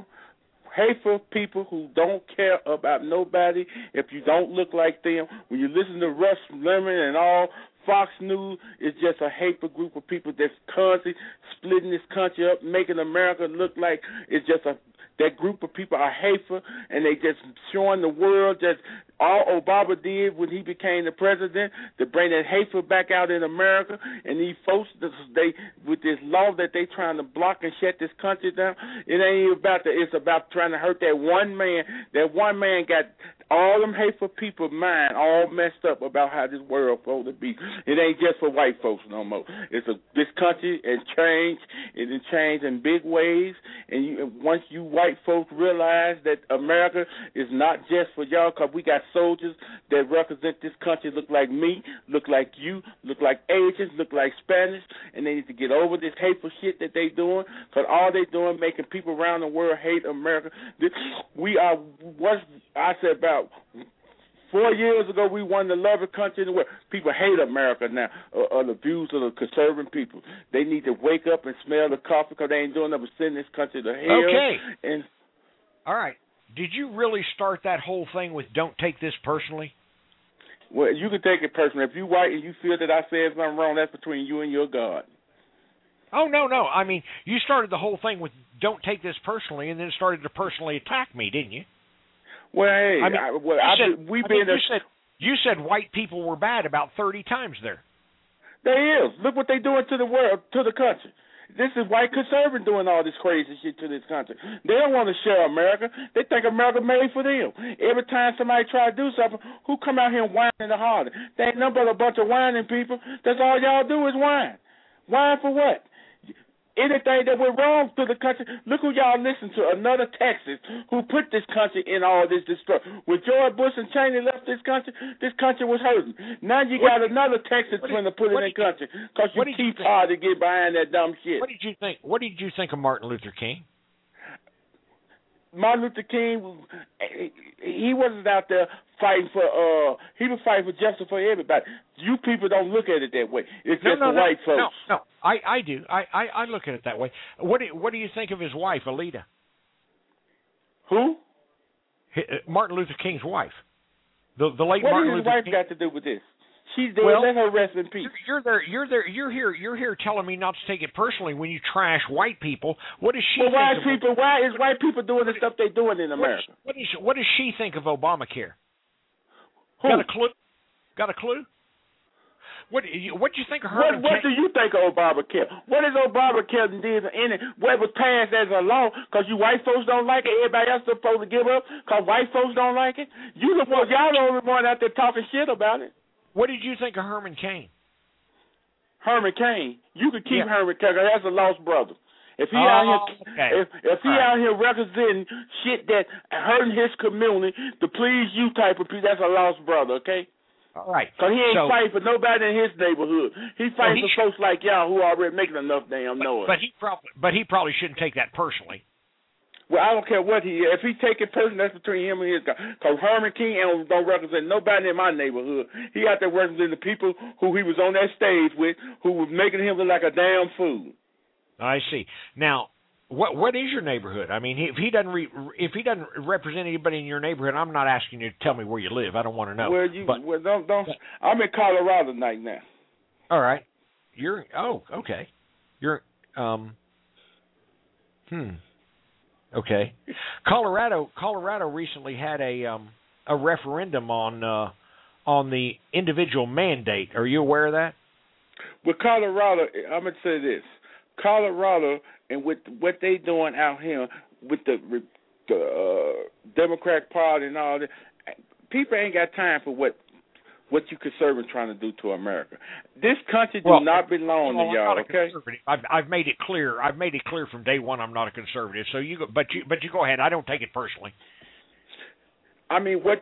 people who don't care about nobody if you don't look like them. When you listen to Rush Limbaugh and all Fox News, it's just a hateful group of people that's constantly splitting this country up, making America look like it's just that group of people are hateful, and they just showing the world that all Obama did when he became the president to bring that hateful back out in America. And these folks, with this law that they trying to block and shut this country down, it ain't even about that. It's about trying to hurt that one man. That one man got all them hateful people's mind all messed up about how this world supposed to be. It ain't just for white folks no more. This country has changed. It has changed in big ways. And once you white folks realize that America is not just for y'all, because we got soldiers that represent this country, look like me, look like you, look like Asians, look like Spanish, and they need to get over this hateful shit that they doing, because all they doing making people around the world hate America. We are, what I said about 4 years ago, we won the loving country in the world. People hate America now, the views of the conservative people. They need to wake up and smell the coffee because they ain't doing nothing but send this country to hell. Okay. And all right. Did you really start that whole thing with "don't take this personally"? Well, you can take it personally. If you white and you feel that I said something wrong, that's between you and your God. Oh, no. I mean, you started the whole thing with "don't take this personally," and then started to personally attack me, didn't you? Well, hey, you said white people were bad about 30 times there. They is. Look what they doing to the world, to the country. This is white conservatives doing all this crazy shit to this country. They don't want to share America. They think America made for them. Every time somebody try to do something, who come out here and whine and holler? They ain't nothing but a bunch of whining people. That's all y'all do is whine. Whine for what? Anything that went wrong to the country, look who y'all listen to, another Texas who put this country in all this destruction. When George Bush and Cheney left this country was hurting. Now you got another Texas trying to put it in the country because you keep hard to get behind that dumb shit. What did you think? What did you think of Martin Luther King? Martin Luther King, he wasn't out there fighting for, he was fighting for justice for everybody. You people don't look at it that way. It's just for white folks. No, I do. I look at it that way. What do you think of his wife, Alita? Who? Martin Luther King's wife. The late what Martin Luther King. What does his wife got to do with this? She's dead. Let her rest in peace. You're here telling me not to take it personally when you trash white people. What does she? Why is white people doing the stuff they're doing in America? What does she think of Obamacare? Who? Got a clue? What do you think of her? What do you think of Obamacare? What is Obamacare did in it? What was passed as a law because you white folks don't like it? Everybody else is supposed to give up because white folks don't like it? Y'all the only one out there talking shit about it. What did you think of Herman Cain? Herman Cain, you could keep Herman Cain. That's a lost brother. If he out here, if he out here representing shit that hurting his community to please you type of people, that's a lost brother. Okay. All right. Because he ain't fighting for nobody in his neighborhood. He fighting for folks like y'all who already making enough damn noise. But he probably shouldn't take that personally. Well, I don't care what if he take it personally, that's between him and his guy. Because Herman King don't represent nobody in my neighborhood. He out there representing the people who he was on that stage with, who was making him look like a damn fool. I see. Now, what is your neighborhood? I mean, if he doesn't represent anybody in your neighborhood, I'm not asking you to tell me where you live. I don't want to know. Don't. I'm in Colorado right now. All right. Okay. You're Okay. Colorado recently had a referendum on the individual mandate. Are you aware of that? With Colorado, I'm gonna say this: Colorado and with what they doing out here with the Democratic Party and all that, people ain't got time for what you conservatives trying to do to America. This country do not belong to y'all. Okay. I've made it clear. I've made it clear from day one I'm not a conservative. So you go ahead. I don't take it personally. I mean, what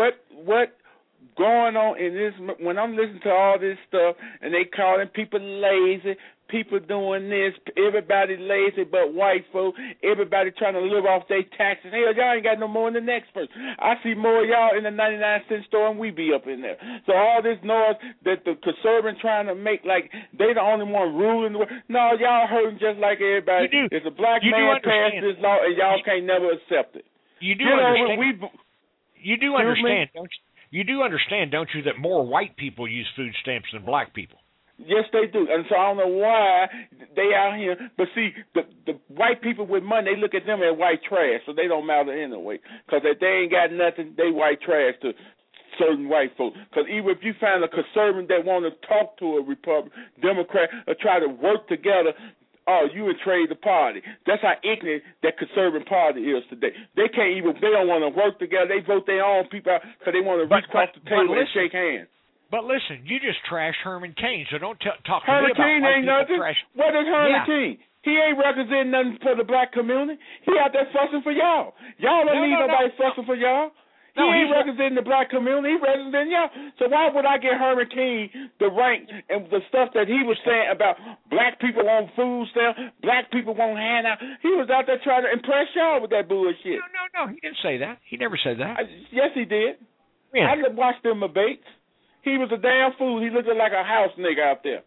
going on in this? When I'm listening to all this stuff and they calling people lazy, people doing this, everybody lazy but white folk, everybody trying to live off their taxes. Hell, y'all ain't got no more than the next person. I see more of y'all in the 99-cent store and we be up in there. So all this noise that the conservatives trying to make like they the only one ruling the world. No, y'all hurting just like everybody. It's a black man passed this law and y'all can't never accept it. You do understand. You do understand, don't you? You do understand, don't you, that more white people use food stamps than black people? Yes, they do. And so I don't know why they out here. But see, the white people with money, they look at them as white trash, so they don't matter anyway. Because if they ain't got nothing, they white trash to certain white folks. Because even if you find a conservative that want to talk to a Republican, Democrat, or try to work together, you would trade the party. That's how ignorant that conservative party is today. They don't want to work together. They vote their own people out because they want to reach across the table and shake hands. But listen, you just trashed Herman Cain, so don't talk to Herman me about Cain ain't nothing. What is Herman Cain? He ain't representing nothing for the black community. He out there fussing for y'all. Y'all don't need nobody fussing for y'all. He ain't representing the black community. He representing y'all. So why would I get Herman Cain the rank and the stuff that he was saying about black people on food stamps, black people won't handout? He was out there trying to impress y'all with that bullshit. No, he didn't say that. He never said that. Yes, he did. Yeah. I watched them debates. He was a damn fool. He looked like a house nigga out there.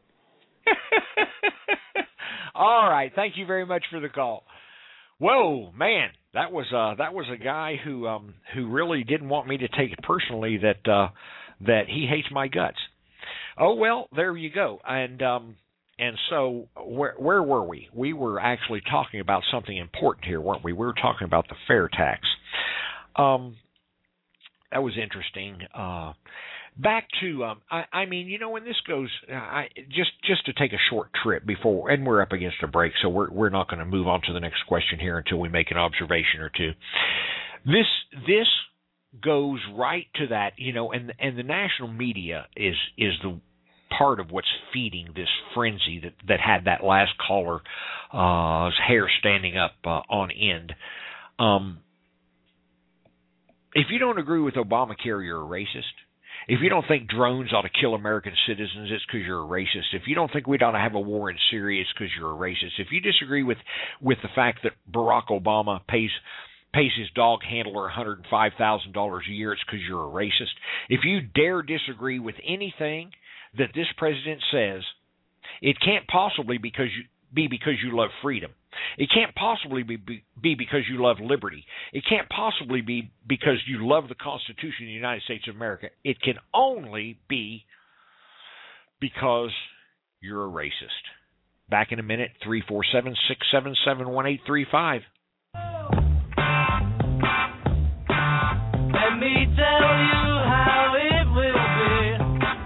All right. Thank you very much for the call. Whoa, man, that was a guy who really didn't want me to take it personally that he hates my guts. Oh well, there you go. And so where were we? We were actually talking about something important here, weren't we? We were talking about the fair tax. That was interesting. back to I mean, you know, when this goes, just to take a short trip before, and we're up against a break, so we're not going to move on to the next question here until we make an observation or two. This goes right to that, you know, and the national media is the part of what's feeding this frenzy that had that last caller's hair standing up on end. If you don't agree with Obamacare, you're a racist. If you don't think drones ought to kill American citizens, it's because you're a racist. If you don't think we ought to have a war in Syria, it's because you're a racist. If you disagree with the fact that Barack Obama pays his dog handler $105,000 a year, it's because you're a racist. If you dare disagree with anything that this president says, it can't possibly be because you love freedom. It can't possibly be because you love liberty. It can't possibly be because you love the Constitution of the United States of America. It can only be because you're a racist. Back in a minute, 347-677-1835. Let me tell you how it will be.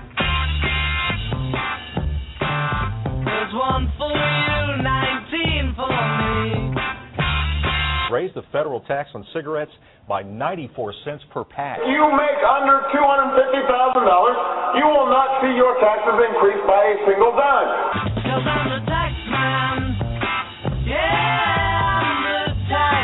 There's one for you, 19 for me. Raise the federal tax on cigarettes by 94 cents per pack. You make under $250,000, you will not see your taxes increase by a single dime. 'Cause I'm the tax man. Yeah, I'm the tax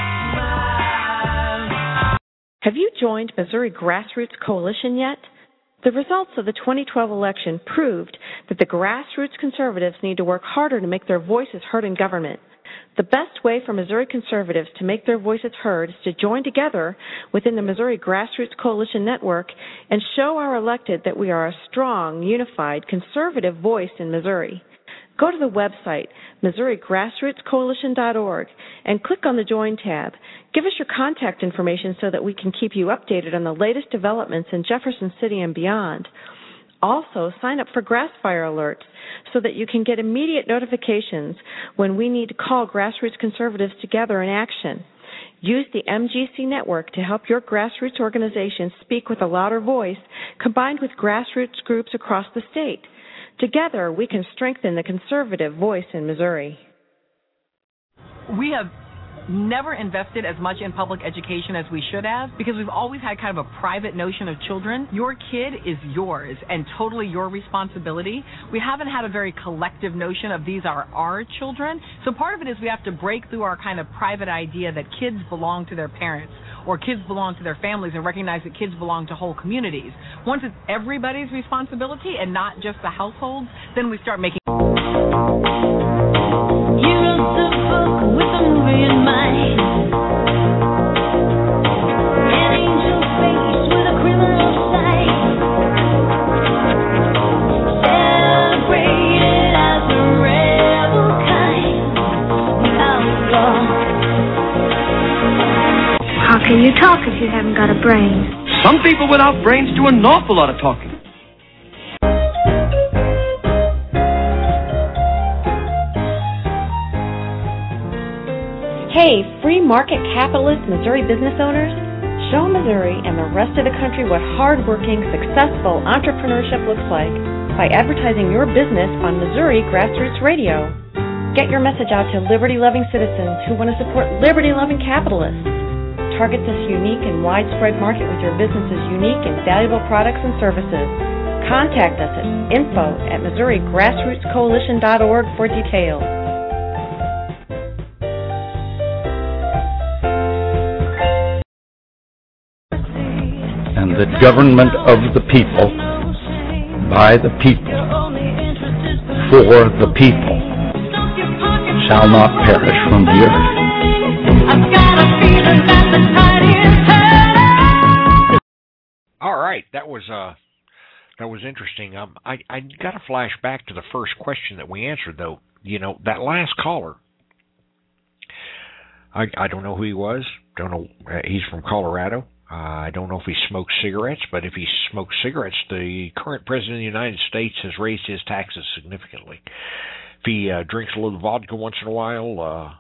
man. Have you joined Missouri Grassroots Coalition yet? The results of the 2012 election proved that the grassroots conservatives need to work harder to make their voices heard in government. The best way for Missouri conservatives to make their voices heard is to join together within the Missouri Grassroots Coalition Network and show our elected that we are a strong, unified, conservative voice in Missouri. Go to the website, MissouriGrassrootsCoalition.org, and click on the Join tab. Give us your contact information so that we can keep you updated on the latest developments in Jefferson City and beyond. Also, sign up for Grassfire alerts so that you can get immediate notifications when we need to call grassroots conservatives together in action. Use the MGC network to help your grassroots organization speak with a louder voice, combined with grassroots groups across the state. Together, we can strengthen the conservative voice in Missouri. We have never invested as much in public education as we should have because we've always had kind of a private notion of children. Your kid is yours and totally your responsibility. We haven't had a very collective notion of these are our children. So part of it is we have to break through our kind of private idea that kids belong to their parents or kids belong to their families and recognize that kids belong to whole communities. Once it's everybody's responsibility and not just the households, then we start making... You wrote the book with a movie in mind. An angel face with a criminal side. Celebrated as a rebel kind. Outlaw. How can you talk if you haven't got a brain? Some people without brains do an awful lot of talking. Hey, free market capitalist Missouri business owners, show Missouri and the rest of the country what hardworking, successful entrepreneurship looks like by advertising your business on Missouri Grassroots Radio. Get your message out to liberty-loving citizens who want to support liberty-loving capitalists. Target this unique and widespread market with your business's unique and valuable products and services. Contact us at info@MissouriGrassrootsCoalition.org for details. And the government of the people, by the people, for the people, shall not perish from the earth. All right, that was interesting. I got a flashback to the first question that we answered, though. You know, that last caller. I don't know who he was. Don't know. He's from Colorado. I don't know if he smokes cigarettes, but if he smokes cigarettes, the current president of the United States has raised his taxes significantly. If he drinks a little vodka once in a while,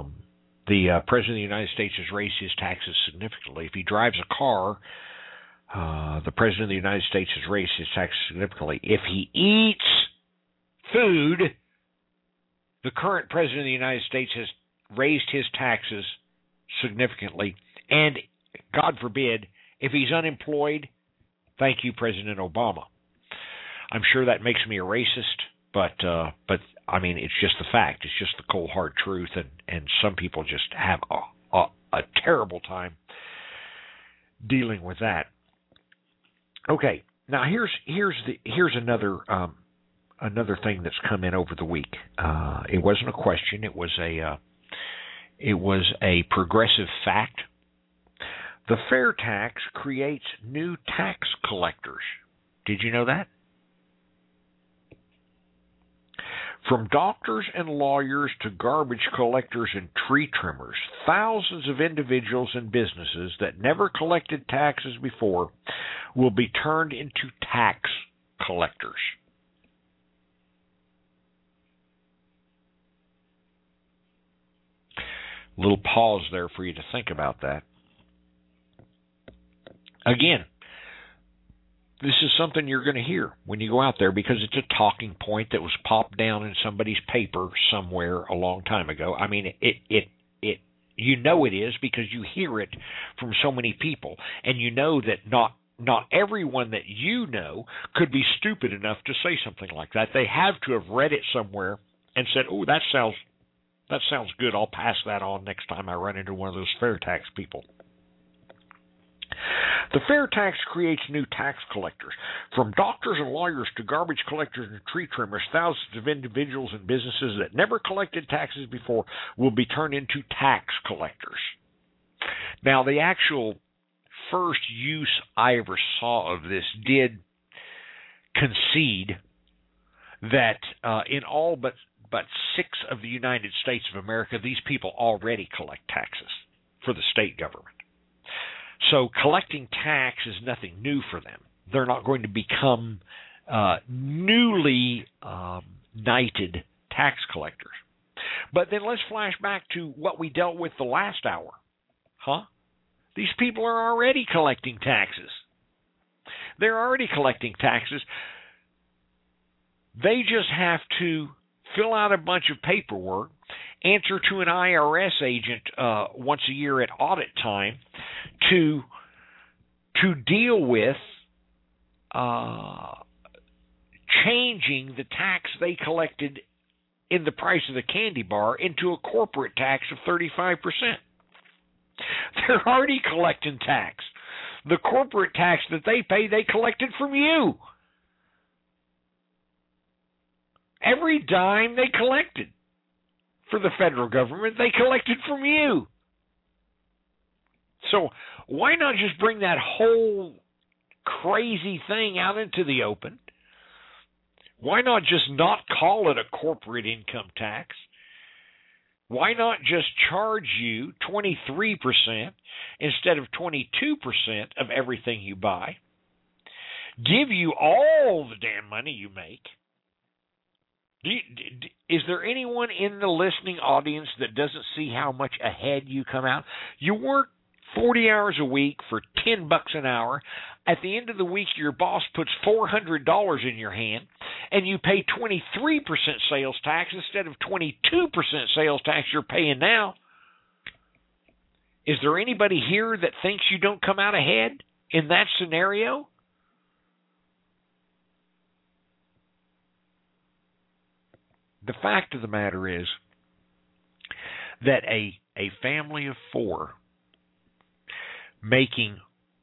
the president of the United States has raised his taxes significantly. If he drives a car the President of the United States has raised his taxes significantly. If he eats food, the current President of the United States has raised his taxes significantly. And, God forbid, if he's unemployed, thank you, President Obama. I'm sure that makes me a racist, but I mean, it's just the fact. It's just the cold, hard truth, and some people just have a terrible time dealing with that. Okay, now here's another thing that's come in over the week. It wasn't a question. It was a progressive fact. The fair tax creates new tax collectors. Did you know that? From doctors and lawyers to garbage collectors and tree trimmers, thousands of individuals and businesses that never collected taxes before will be turned into tax collectors. A little pause there for you to think about that. Again, this is something you're going to hear when you go out there because it's a talking point that was popped down in somebody's paper somewhere a long time ago. I mean, it you know it is because you hear it from so many people, and you know that not everyone that you know could be stupid enough to say something like that. They have to have read it somewhere and said, "Oh, that sounds good. I'll pass that on next time I run into one of those fair tax people." The fair tax creates new tax collectors. From doctors and lawyers to garbage collectors and tree trimmers, thousands of individuals and businesses that never collected taxes before will be turned into tax collectors. Now, the actual first use I ever saw of this did concede that in all but 6 of the United States of America, these people already collect taxes for the state government. So collecting tax is nothing new for them. They're not going to become newly knighted tax collectors. But then let's flash back to what we dealt with the last hour. These people are already collecting taxes. They're already collecting taxes. They just have to fill out a bunch of paperwork, answer to an IRS agent once a year at audit time to deal with changing the tax they collected in the price of the candy bar into a corporate tax of 35%. They're already collecting tax. The corporate tax that they pay, they collected from you. Every dime they collected for the federal government, they collected from you. So why not just bring that whole crazy thing out into the open? Why not just not call it a corporate income tax? Why not just charge you 23% instead of 22% of everything you buy? Give you all the damn money you make. Is there anyone in the listening audience that doesn't see how much ahead you come out? You work 40 hours a week for $10 an hour. At the end of the week, your boss puts $400 in your hand, and you pay 23% sales tax instead of 22% sales tax you're paying now. Is there anybody here that thinks you don't come out ahead in that scenario? The fact of the matter is that a family of 4 making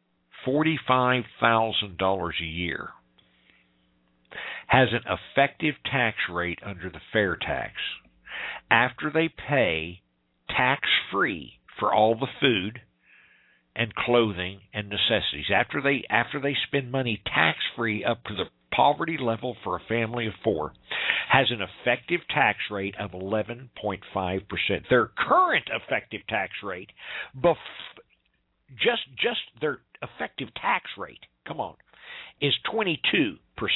$45,000 a year has an effective tax rate under the fair tax after they pay tax-free for all the food and clothing and necessities. After they spend money tax-free up to the poverty level for a family of 4, has an effective tax rate of 11.5%. Their current effective tax rate, just their effective tax rate, come on, is 22%.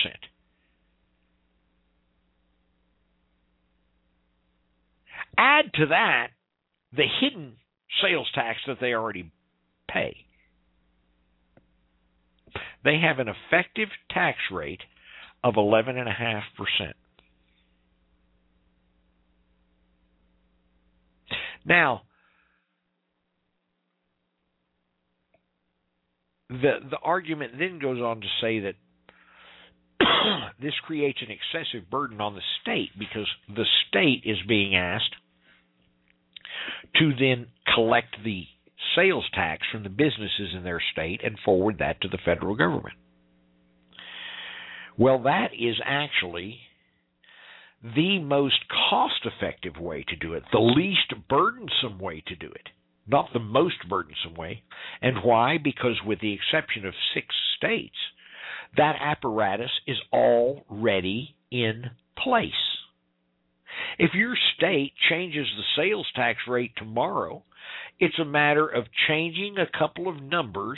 Add to that the hidden sales tax that they already pay. They have an effective tax rate of 11.5%. Now, the argument then goes on to say that this creates an excessive burden on the state because the state is being asked to then collect the sales tax from the businesses in their state and forward that to the federal government. Well, that is actually the most cost-effective way to do it, the least burdensome way to do it, not the most burdensome way. And why? Because with the exception of 6 states, that apparatus is already in place. If your state changes the sales tax rate tomorrow, it's a matter of changing a couple of numbers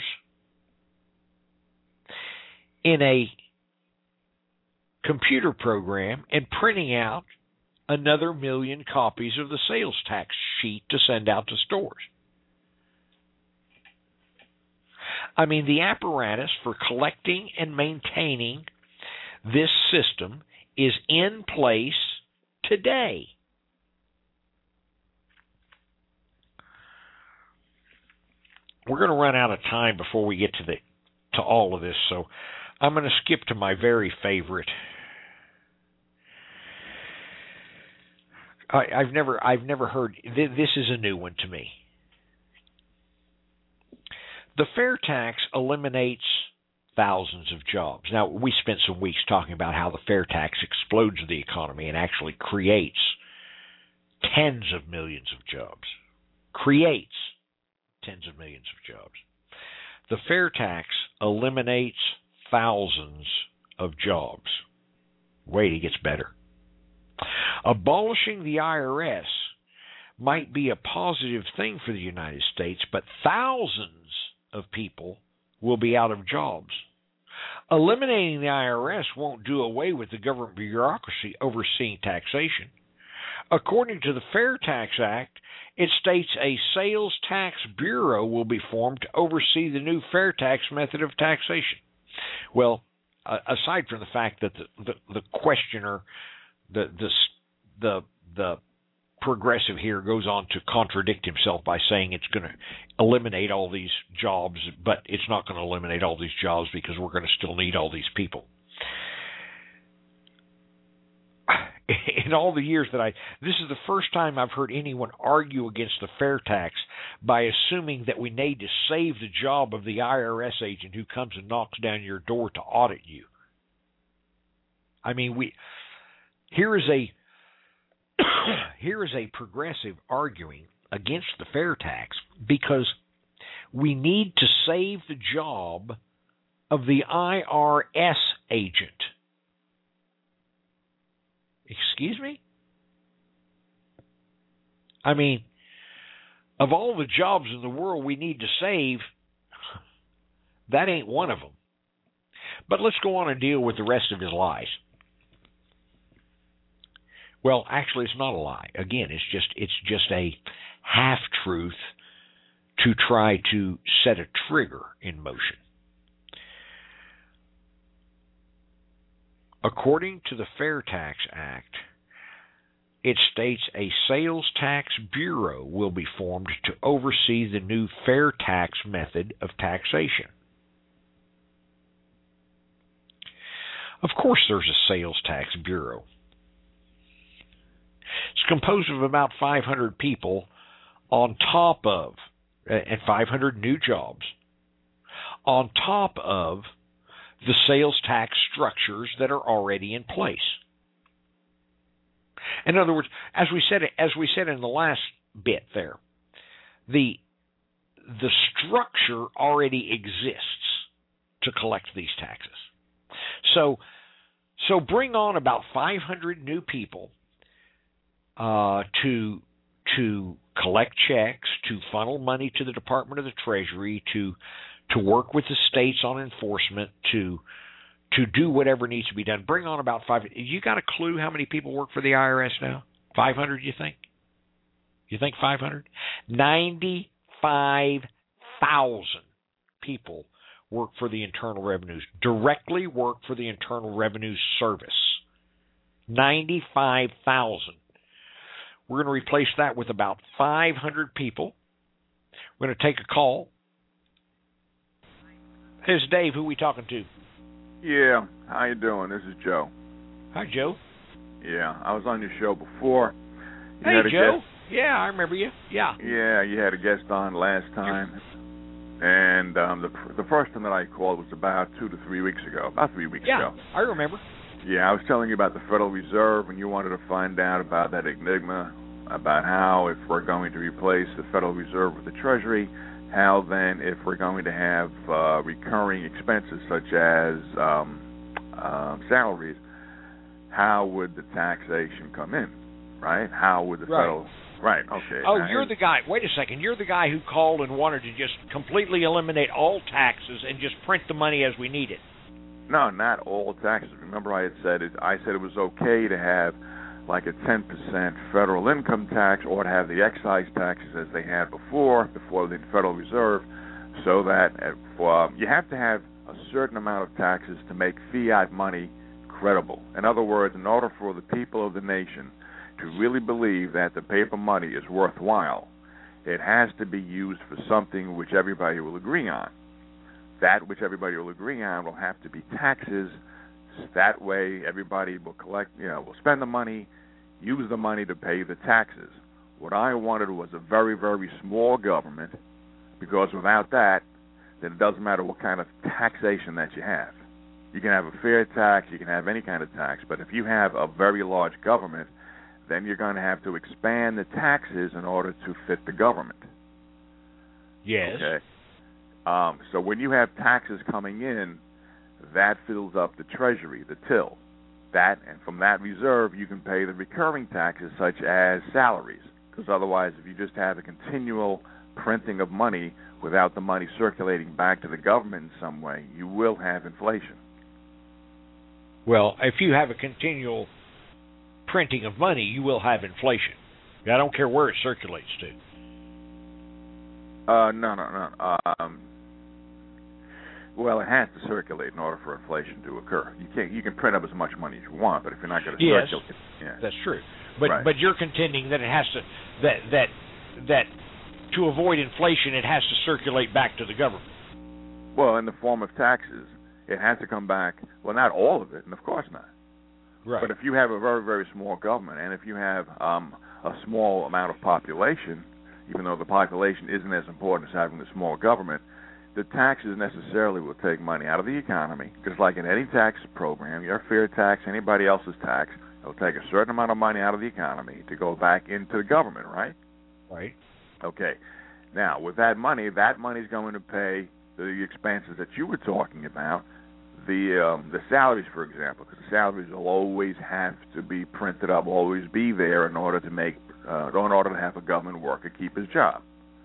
in a computer program and printing out another 1 million copies of the sales tax sheet to send out to stores. I mean, the apparatus for collecting and maintaining this system is in place today. We're going to run out of time before we get to all of this, so I'm going to skip to my very favorite. I've never heard. This is a new one to me. The fair tax eliminates thousands of jobs. Now, we spent some weeks talking about how the fair tax explodes the economy and actually creates tens of millions of jobs. Creates tens of millions of jobs. The fair tax eliminates thousands of jobs. Wait, it gets better. Abolishing the IRS might be a positive thing for the United States, but thousands of people will be out of jobs. Eliminating the IRS won't do away with the government bureaucracy overseeing taxation. According to the Fair Tax Act, it states a sales tax bureau will be formed to oversee the new fair tax method of taxation. Well, aside from the fact that the questioner, the progressive here goes on to contradict himself by saying it's going to eliminate all these jobs, but it's not going to eliminate all these jobs because we're going to still need all these people. In all the years that this is the first time I've heard anyone argue against the fair tax by assuming that we need to save the job of the IRS agent who comes and knocks down your door to audit you. I mean, here is a progressive arguing against the fair tax because we need to save the job of the IRS agent. Excuse me? I mean, of all the jobs in the world we need to save, that ain't one of them. But let's go on and deal with the rest of his lies. Well, actually, it's not a lie. Again, it's just a half-truth to try to set a trigger in motion. According to the Fair Tax Act, it states a sales tax bureau will be formed to oversee the new fair tax method of taxation. Of course there's a sales tax bureau. It's composed of about 500 people on top of, and 500 new jobs, on top of the sales tax structures that are already in place. In other words, as we said in the last bit there, the structure already exists to collect these taxes. So bring on about 500 new people to collect checks, to funnel money to the Department of the Treasury, to work with the states on enforcement, to do whatever needs to be done. Bring on about 500. You got a clue how many people work for the IRS now? 500, you think? You think 500? 95,000 people work for the Internal Revenues, directly work for the Internal Revenue Service. 95,000. We're going to replace that with about 500 people. We're going to take a call. Here's Dave. Who are we talking to? Yeah. How you doing? This is Joe. Hi, Joe. Yeah. I was on your show before. Hey, Joe. Yeah, I remember you. Yeah. Yeah, you had a guest on last time. And the first time that I called was about 2 to 3 weeks ago. About 3 weeks ago. Yeah, I remember. Yeah, I was telling you about the Federal Reserve, and you wanted to find out about that enigma, about how if we're going to replace the Federal Reserve with the Treasury, how then if we're going to have recurring expenses such as salaries, how would the taxation come in, right? How would the federal... Right, okay. Oh, you're the guy. Wait a second. You're the guy who called and wanted to just completely eliminate all taxes and just print the money as we need it. No, not all taxes. Remember I said it was okay to have like a 10% federal income tax or to have the excise taxes as they had before the Federal Reserve, so that you have to have a certain amount of taxes to make fiat money credible. In other words, in order for the people of the nation to really believe that the paper money is worthwhile, it has to be used for something which everybody will agree on. That which everybody will agree on will have to be taxes. That way everybody will will spend the money, use the money to pay the taxes. What I wanted was a very, very small government, because without that, then it doesn't matter what kind of taxation that you have. You can have a fair tax, you can have any kind of tax, but if you have a very large government, then you're going to have to expand the taxes in order to fit the government. Yes. Okay. So when you have taxes coming in, that fills up the treasury, the till. And from that reserve, you can pay the recurring taxes such as salaries. Because otherwise, if you just have a continual printing of money without the money circulating back to the government in some way, you will have inflation. Well, if you have a continual printing of money, you will have inflation. I don't care where it circulates to. No. Well, it has to circulate in order for inflation to occur. You can print up as much money as you want, but if you're not going to circulate, that's true. But you're contending that it has to that to avoid inflation, it has to circulate back to the government. Well, in the form of taxes, it has to come back. Well, not all of it, and of course not. Right. But if you have a very, very small government, and if you have a small amount of population, even though the population isn't as important as having a small government, the taxes necessarily will take money out of the economy, because like in any tax program, your fair tax, anybody else's tax, it'll take a certain amount of money out of the economy to go back into the government, right? Right. Okay. Now, with that money is going to pay the expenses that you were talking about, the salaries, for example, because the salaries will always have to be printed up, always be there in order to have a government worker keep his job.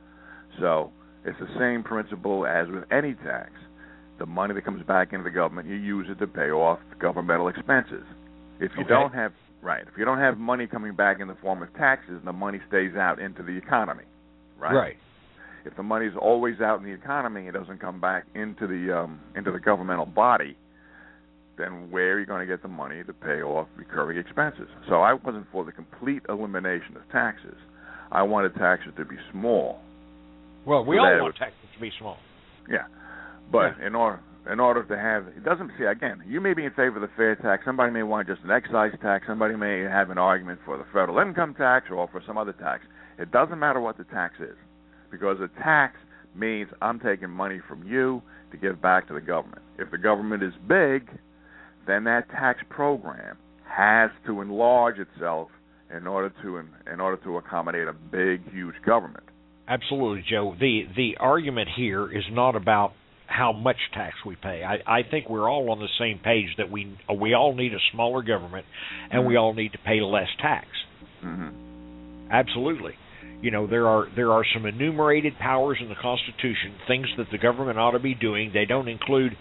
So it's the same principle as with any tax. The money that comes back into the government, you use it to pay off governmental expenses. If you don't have money coming back in the form of taxes, the money stays out into the economy, right? Right. If the money's always out in the economy, it doesn't come back into the governmental body, then where are you going to get the money to pay off recurring expenses? So I wasn't for the complete elimination of taxes. I wanted taxes to be small. Well, we all want taxes to be small. Yeah, but in order to have, it doesn't see again. You may be in favor of the fair tax. Somebody may want just an excise tax. Somebody may have an argument for the federal income tax or for some other tax. It doesn't matter what the tax is, because a tax means I'm taking money from you to give back to the government. If the government is big, then that tax program has to enlarge itself in order to accommodate a big, huge government. Absolutely, Joe. The argument here is not about how much tax we pay. I think we're all on the same page that we all need a smaller government and we all need to pay less tax. Mm-hmm. Absolutely. There are some enumerated powers in the Constitution, things that the government ought to be doing. They don't include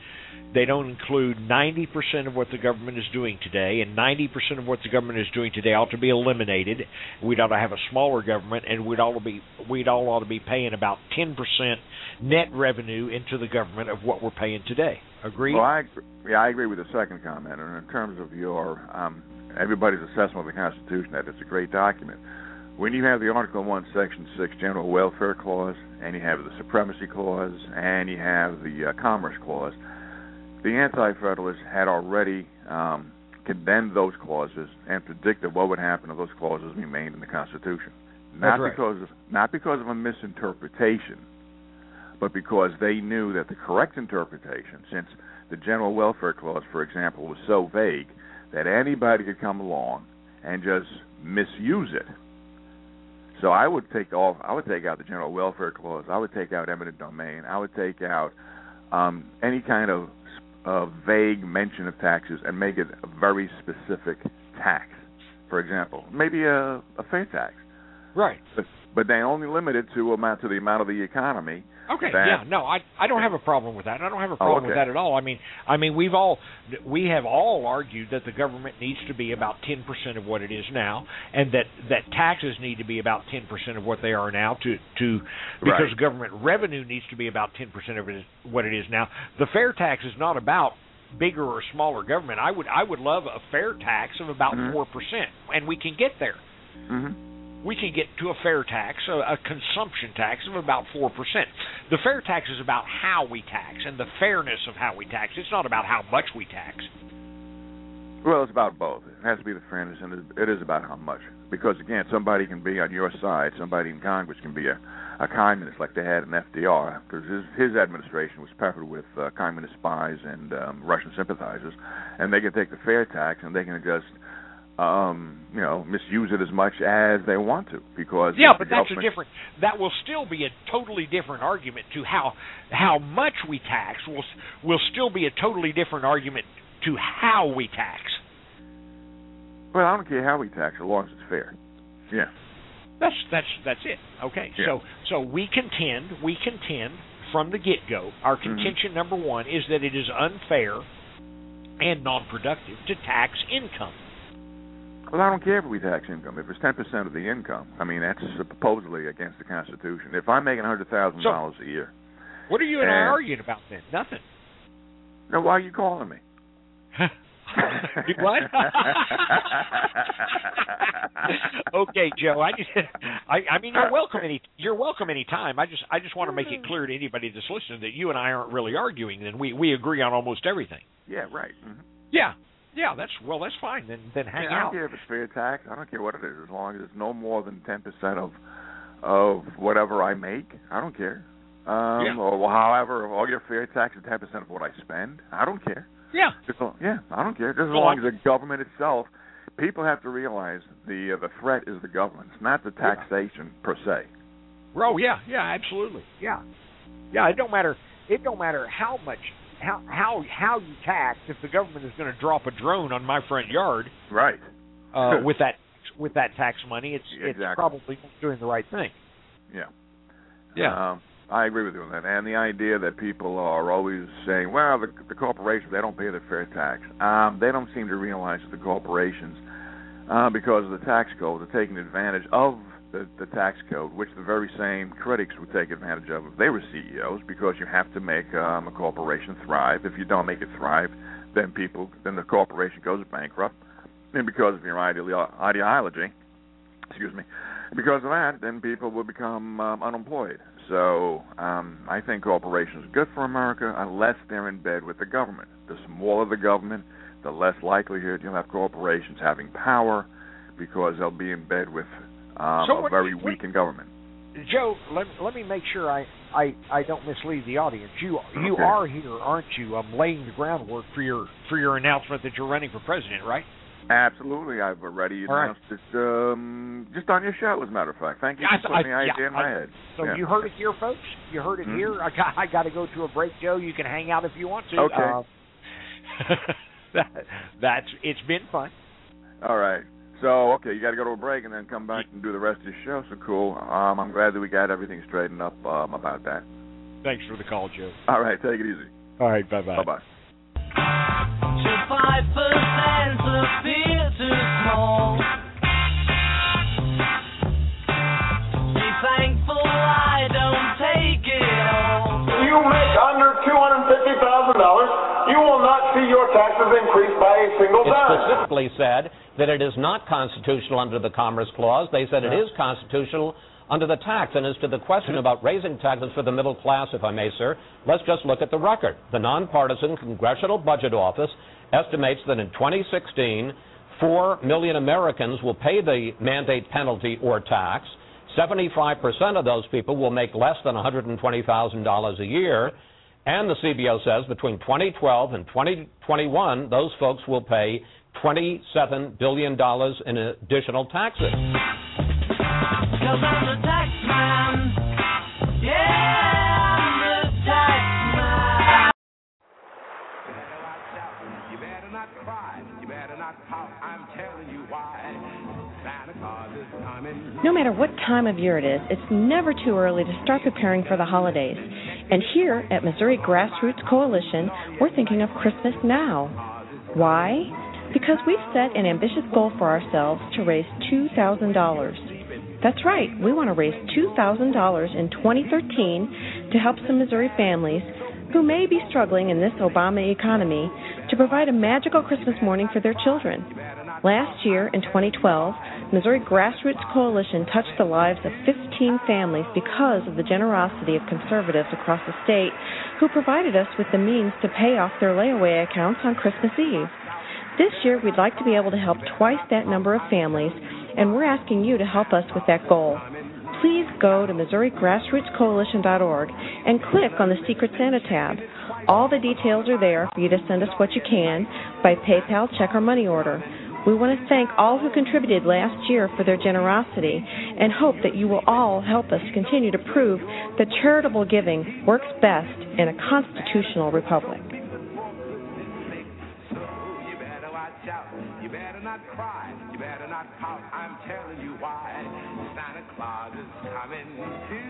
90% of what the government is doing today, and 90% of what the government is doing today ought to be eliminated. We'd ought to have a smaller government, and we'd all ought to be paying about 10% net revenue into the government of what we're paying today. Agree? Well, I agree with the second comment. And in terms of your everybody's assessment of the Constitution, that it's a great document. When you have the Article 1, Section 6 General Welfare Clause, and you have the Supremacy Clause, and you have the Commerce Clause, the Anti-Federalists had already condemned those clauses and predicted what would happen if those clauses remained in the Constitution. Not because of a misinterpretation, but because they knew that the correct interpretation, since the General Welfare Clause, for example, was so vague that anybody could come along and just misuse it. So I would take out the General Welfare Clause. I would take out eminent domain. I would take out any kind of vague mention of taxes and make it a very specific tax. For example, maybe a fair tax. Right. But they only limit it to the amount of the economy. Okay. Yeah. No, I don't have a problem with that. I don't have a problem with that at all. I mean, we have all argued that the government needs to be about 10% of what it is now, and that taxes need to be about 10% of what they are now because government revenue needs to be about 10% of what it is now. The fair tax is not about bigger or smaller government. I would love a fair tax of about 4%, and we can get there. Mm-hmm. We can get to a fair tax, a consumption tax of about 4%. The fair tax is about how we tax and the fairness of how we tax. It's not about how much we tax. Well, it's about both. It has to be the fairness, and it is about how much. Because, again, somebody can be on your side. Somebody in Congress can be a communist like they had in FDR, because his administration was peppered with communist spies and Russian sympathizers, and they can take the fair tax and they can just misuse it as much as they want to, because but that will still be a totally different argument to how much we tax will still be a totally different argument to how we tax. Well, I don't care how we tax as long as it's fair. Yeah. That's it. Okay. Yeah. So we contend from the get-go, our contention number one is that it is unfair and non-productive to tax income. Well, I don't care if we tax income. If it's 10% of the income, I mean, that's supposedly against the Constitution. If I'm making $100,000 a year. What are you and I arguing about then? Nothing. No, why are you calling me? What? Okay, Joe. I mean, you're welcome anytime. I just want to make it clear to anybody that's listening that you and I aren't really arguing. Then we agree on almost everything. Yeah. Right. Mm-hmm. Yeah. Yeah, that's fine. Then hang out. I don't care if it's fair tax. I don't care what it is, as long as it's no more than 10% of whatever I make. I don't care. Or however, I'll get fair tax at 10% of what I spend. I don't care. Yeah. I don't care. Just as long as the government itself, people have to realize the threat is the government. It's not the taxation per se. Oh yeah, absolutely. Yeah. It don't matter how much. How you tax if the government is going to drop a drone on my front yard, right? with that tax money, it's probably doing the right thing. Yeah. I agree with you on that. And the idea that people are always saying, well, the corporations, they don't pay their fair tax. They don't seem to realize that the corporations, because of the tax code, are taking advantage of the tax code, which the very same critics would take advantage of if they were CEOs, because you have to make a corporation thrive. If you don't make it thrive, then the corporation goes bankrupt. And because of your ideology, because of that, then people will become unemployed. So I think corporations are good for America unless they're in bed with the government. The smaller the government, the less likelihood you'll have corporations having power, because they'll be in bed with a very weakened government. Joe, let me make sure I don't mislead the audience. You are here, aren't you, laying the groundwork for your announcement that you're running for president, right? Absolutely. I've already announced it just on your show, as a matter of fact. Thank you for putting the idea in my head. So you heard it here, folks? You heard it here? I got to go to a break, Joe. You can hang out if you want to. Okay. It's been fun. All right. So, okay, you got to go to a break and then come back and do the rest of the show. So cool. I'm glad that we got everything straightened up about that. Thanks for the call, Joe. All right, take it easy. All right, bye-bye. Bye-bye. 5% appear too small. Be thankful I don't take it all. If you make under $250,000, you will not see your taxes increase by a single It dime. specifically said that it is not constitutional under the Commerce Clause. They said it is constitutional under the tax. And as to the question about raising taxes for the middle class, if I may, sir, let's just look at the record. The nonpartisan Congressional Budget Office estimates that in 2016, 4 million Americans will pay the mandate penalty or tax. 75% of those people will make less than $120,000 a year. And the CBO says between 2012 and 2021, those folks will pay $27 billion in additional taxes. 'Cause I'm the tax man. Yeah, I'm the tax man. You better not cry. You better not pout. I'm telling you why. Santa Claus is coming. No matter what time of year it is, it's never too early to start preparing for the holidays. And here at Missouri Grassroots Coalition, we're thinking of Christmas now. Why? Because we've set an ambitious goal for ourselves to raise $2,000. That's right, we want to raise $2,000 in 2013 to help some Missouri families who may be struggling in this Obama economy to provide a magical Christmas morning for their children. Last year, in 2012, Missouri Grassroots Coalition touched the lives of 15 families because of the generosity of conservatives across the state who provided us with the means to pay off their layaway accounts on Christmas Eve. This year, we'd like to be able to help twice that number of families, and we're asking you to help us with that goal. Please go to MissouriGrassrootsCoalition.org and click on the Secret Santa tab. All the details are there for you to send us what you can by PayPal, check, or money order. We want to thank all who contributed last year for their generosity and hope that you will all help us continue to prove that charitable giving works best in a constitutional republic. You better not cry. You better not pout. I'm telling you why. Santa Claus is coming to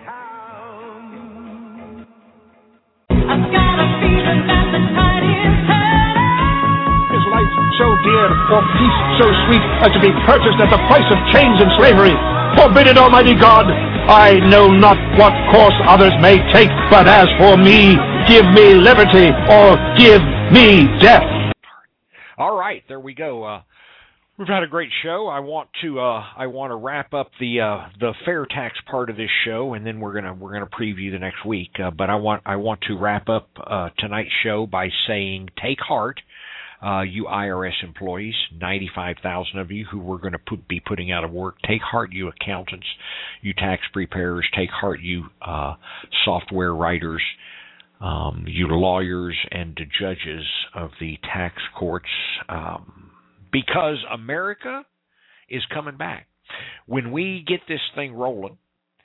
town. I've got a feeling that the tide is turning. Is life so dear, or peace so sweet, as to be purchased at the price of chains and slavery? Forbid it, Almighty God! I know not what course others may take, but as for me, give me liberty, or give me death. All right, there we go. We've had a great show. I want to wrap up the fair tax part of this show, and then we're gonna preview the next week. But I want to wrap up tonight's show by saying, take heart, you IRS employees, 95,000 of you who we're going to be putting out of work. Take heart, you accountants, you tax preparers. Take heart, you software writers. You lawyers and judges of the tax courts, because America is coming back. When we get this thing rolling,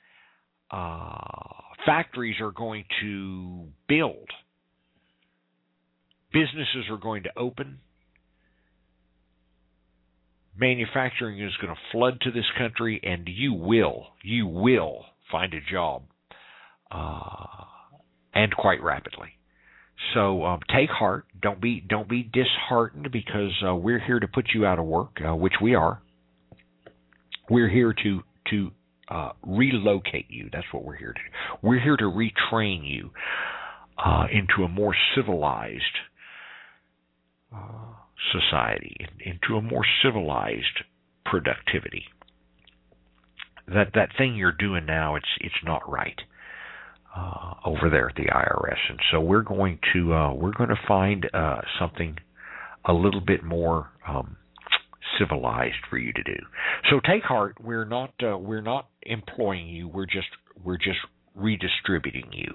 factories are going to build. Businesses are going to open. Manufacturing is going to flood to this country, and you will find a job. And quite rapidly. So take heart. Don't be disheartened, because we're here to put you out of work, which we are. We're here to relocate you. That's what we're here to do. We're here to retrain you into a more civilized society, into a more civilized productivity. That thing you're doing now, it's not right. Over there at the IRS, and so we're going to find something a little bit more civilized for you to do. So take heart. We're not employing you. We're just redistributing you.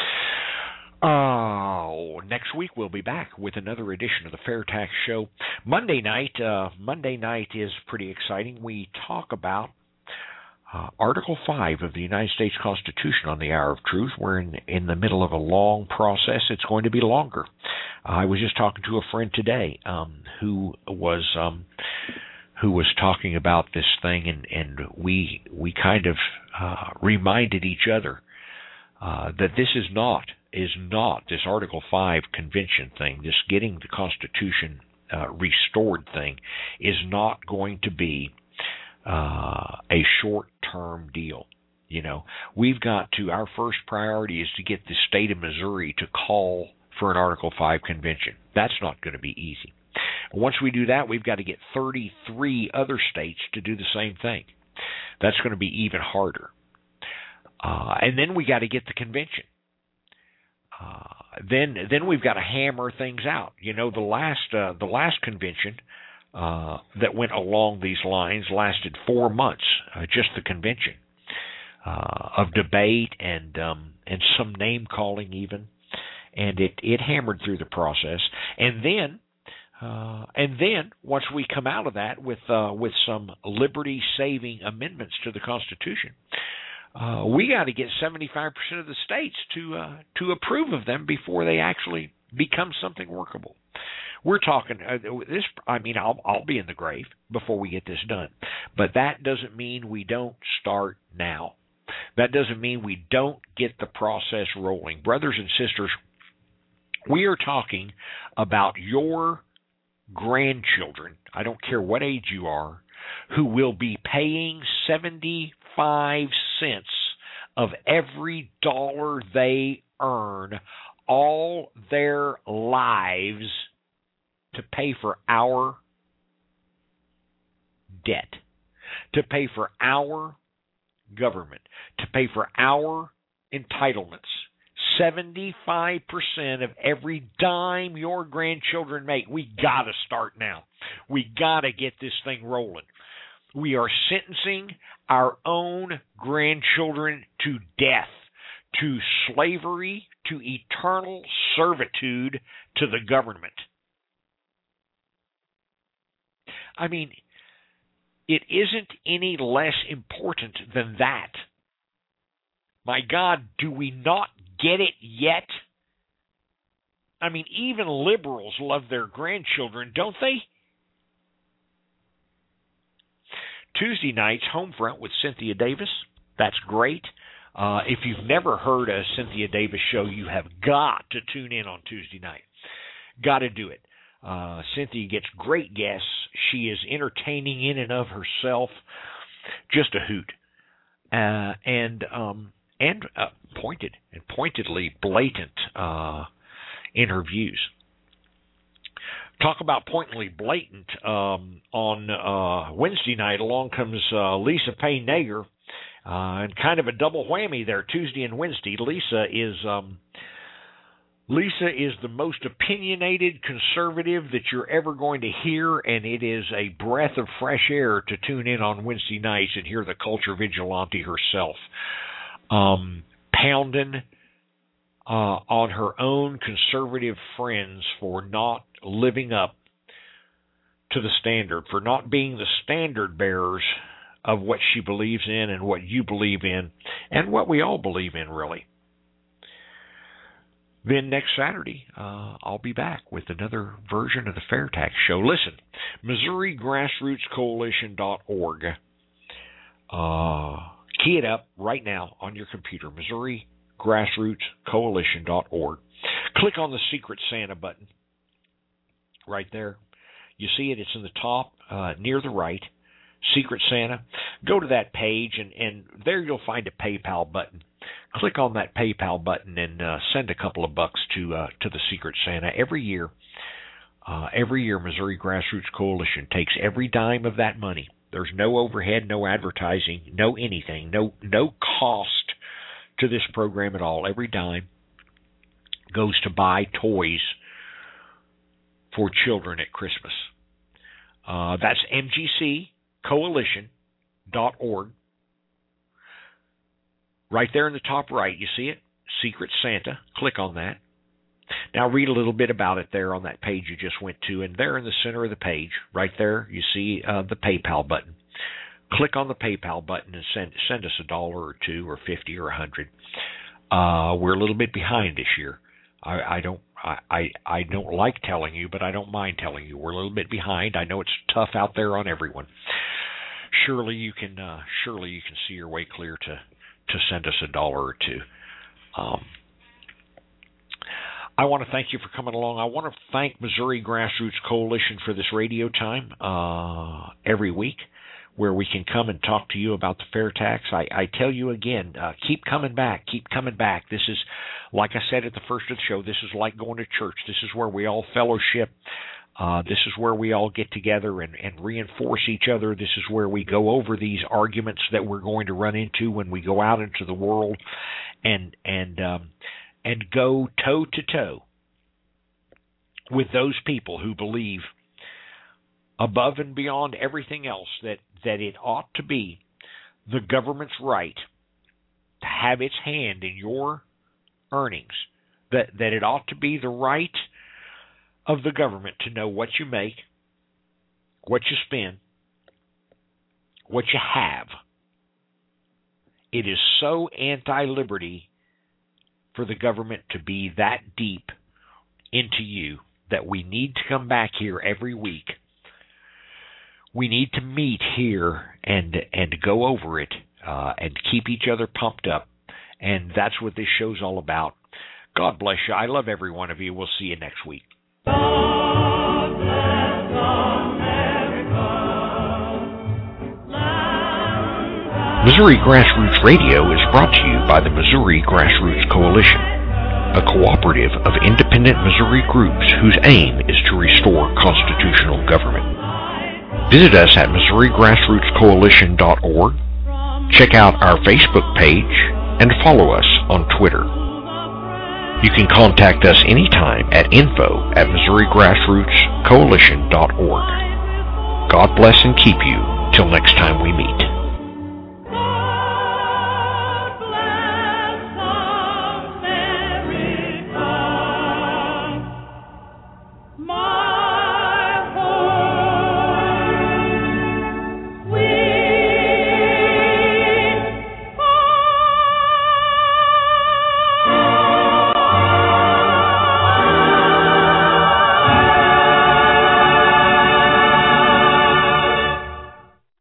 Next week we'll be back with another edition of the Fair Tax Show. Monday night is pretty exciting. We talk about Article 5 of the United States Constitution on the Hour of Truth. We're in the middle of a long process. It's going to be longer. I was just talking to a friend today who who was talking about this thing, and we kind of reminded each other that this is not this Article 5 convention thing, this getting the Constitution restored thing, is not going to be a short-term deal. You know, our first priority is to get the state of Missouri to call for an Article 5 convention. That's not going to be easy. Once we do that, we've got to get 33 other states to do the same thing. That's going to be even harder. And then we got to get the convention. Then we've got to hammer things out. You know, the last convention that went along these lines lasted 4 months, just the convention of debate and some name calling even, and it hammered through the process. And then once we come out of that with some liberty-saving amendments to the Constitution, we got to get 75% of the states to approve of them before they actually become something workable. We're talking this. I mean, I'll be in the grave before we get this done, but that doesn't mean we don't start now. That doesn't mean we don't get the process rolling, brothers and sisters. We are talking about your grandchildren, I don't care what age you are, who will be paying 75 cents of every dollar they earn all their lives to pay for our debt, to pay for our government, to pay for our entitlements. 75% of every dime your grandchildren make. We got to start now. We got to get this thing rolling. We are sentencing our own grandchildren to death, to slavery, to eternal servitude to the government. I mean, it isn't any less important than that. My God, do we not get it yet? I mean, even liberals love their grandchildren, don't they? Tuesday nights, Homefront with Cynthia Davis. That's great. If you've never heard a Cynthia Davis show, you have got to tune in on Tuesday night. Got to do it. Cynthia gets great guests. She is entertaining in and of herself. Just a hoot. And pointed and pointedly blatant in her views. Talk about pointedly blatant. On Wednesday night, along comes Lisa Payne Nager, and kind of a double whammy there, Tuesday and Wednesday. Lisa is the most opinionated conservative that you're ever going to hear, and it is a breath of fresh air to tune in on Wednesday nights and hear the culture vigilante herself pounding on her own conservative friends for not living up to the standard, for not being the standard bearers of what she believes in and what you believe in and what we all believe in, really. Then next Saturday, I'll be back with another version of the Fair Tax Show. Listen, MissouriGrassrootsCoalition.org. Key it up right now on your computer, MissouriGrassrootsCoalition.org. Click on the Secret Santa button right there. You see it? It's in the top near the right. Secret Santa. Go to that page, and there you'll find a PayPal button. Click on that PayPal button and send a couple of bucks to the Secret Santa. Every year, Missouri Grassroots Coalition takes every dime of that money. There's no overhead, no advertising, no anything, no cost to this program at all. Every dime goes to buy toys for children at Christmas. That's MGCCoalition.org. Right there in the top right, you see it? Secret Santa. Click on that. Now read a little bit about it there on that page you just went to, and there in the center of the page, right there, you see the PayPal button. Click on the PayPal button and send us $1 or $2 or $50 or $100. We're a little bit behind this year. I I don't like telling you, but I don't mind telling you. We're a little bit behind. I know it's tough out there on everyone. Surely you can see your way clear to send us $1 or $2. I want to thank you for coming along. I want to thank Missouri Grassroots Coalition for this radio time every week, where we can come and talk to you about the fair tax. I tell you again, keep coming back. Keep coming back. This is, like I said at the first of the show, this is like going to church. This is where we all fellowship. This is where we all get together and reinforce each other. This is where we go over these arguments that we're going to run into when we go out into the world and go toe-to-toe with those people who believe, above and beyond everything else, that it ought to be the government's right to have its hand in your earnings, that it ought to be the right of the government to know what you make, what you spend, what you have. It is so anti-liberty for the government to be that deep into you that we need to come back here every week. We need to meet here and go over it and keep each other pumped up. And that's what this show's all about. God bless you. I love every one of you. We'll see you next week. Missouri Grassroots Radio is brought to you by the Missouri Grassroots Coalition, a cooperative of independent Missouri groups whose aim is to restore constitutional government. Visit us at MissouriGrassrootsCoalition.org, check out our Facebook page, and follow us on Twitter. You can contact us anytime at info@MissouriGrassrootsCoalition.org. God bless and keep you till next time we meet.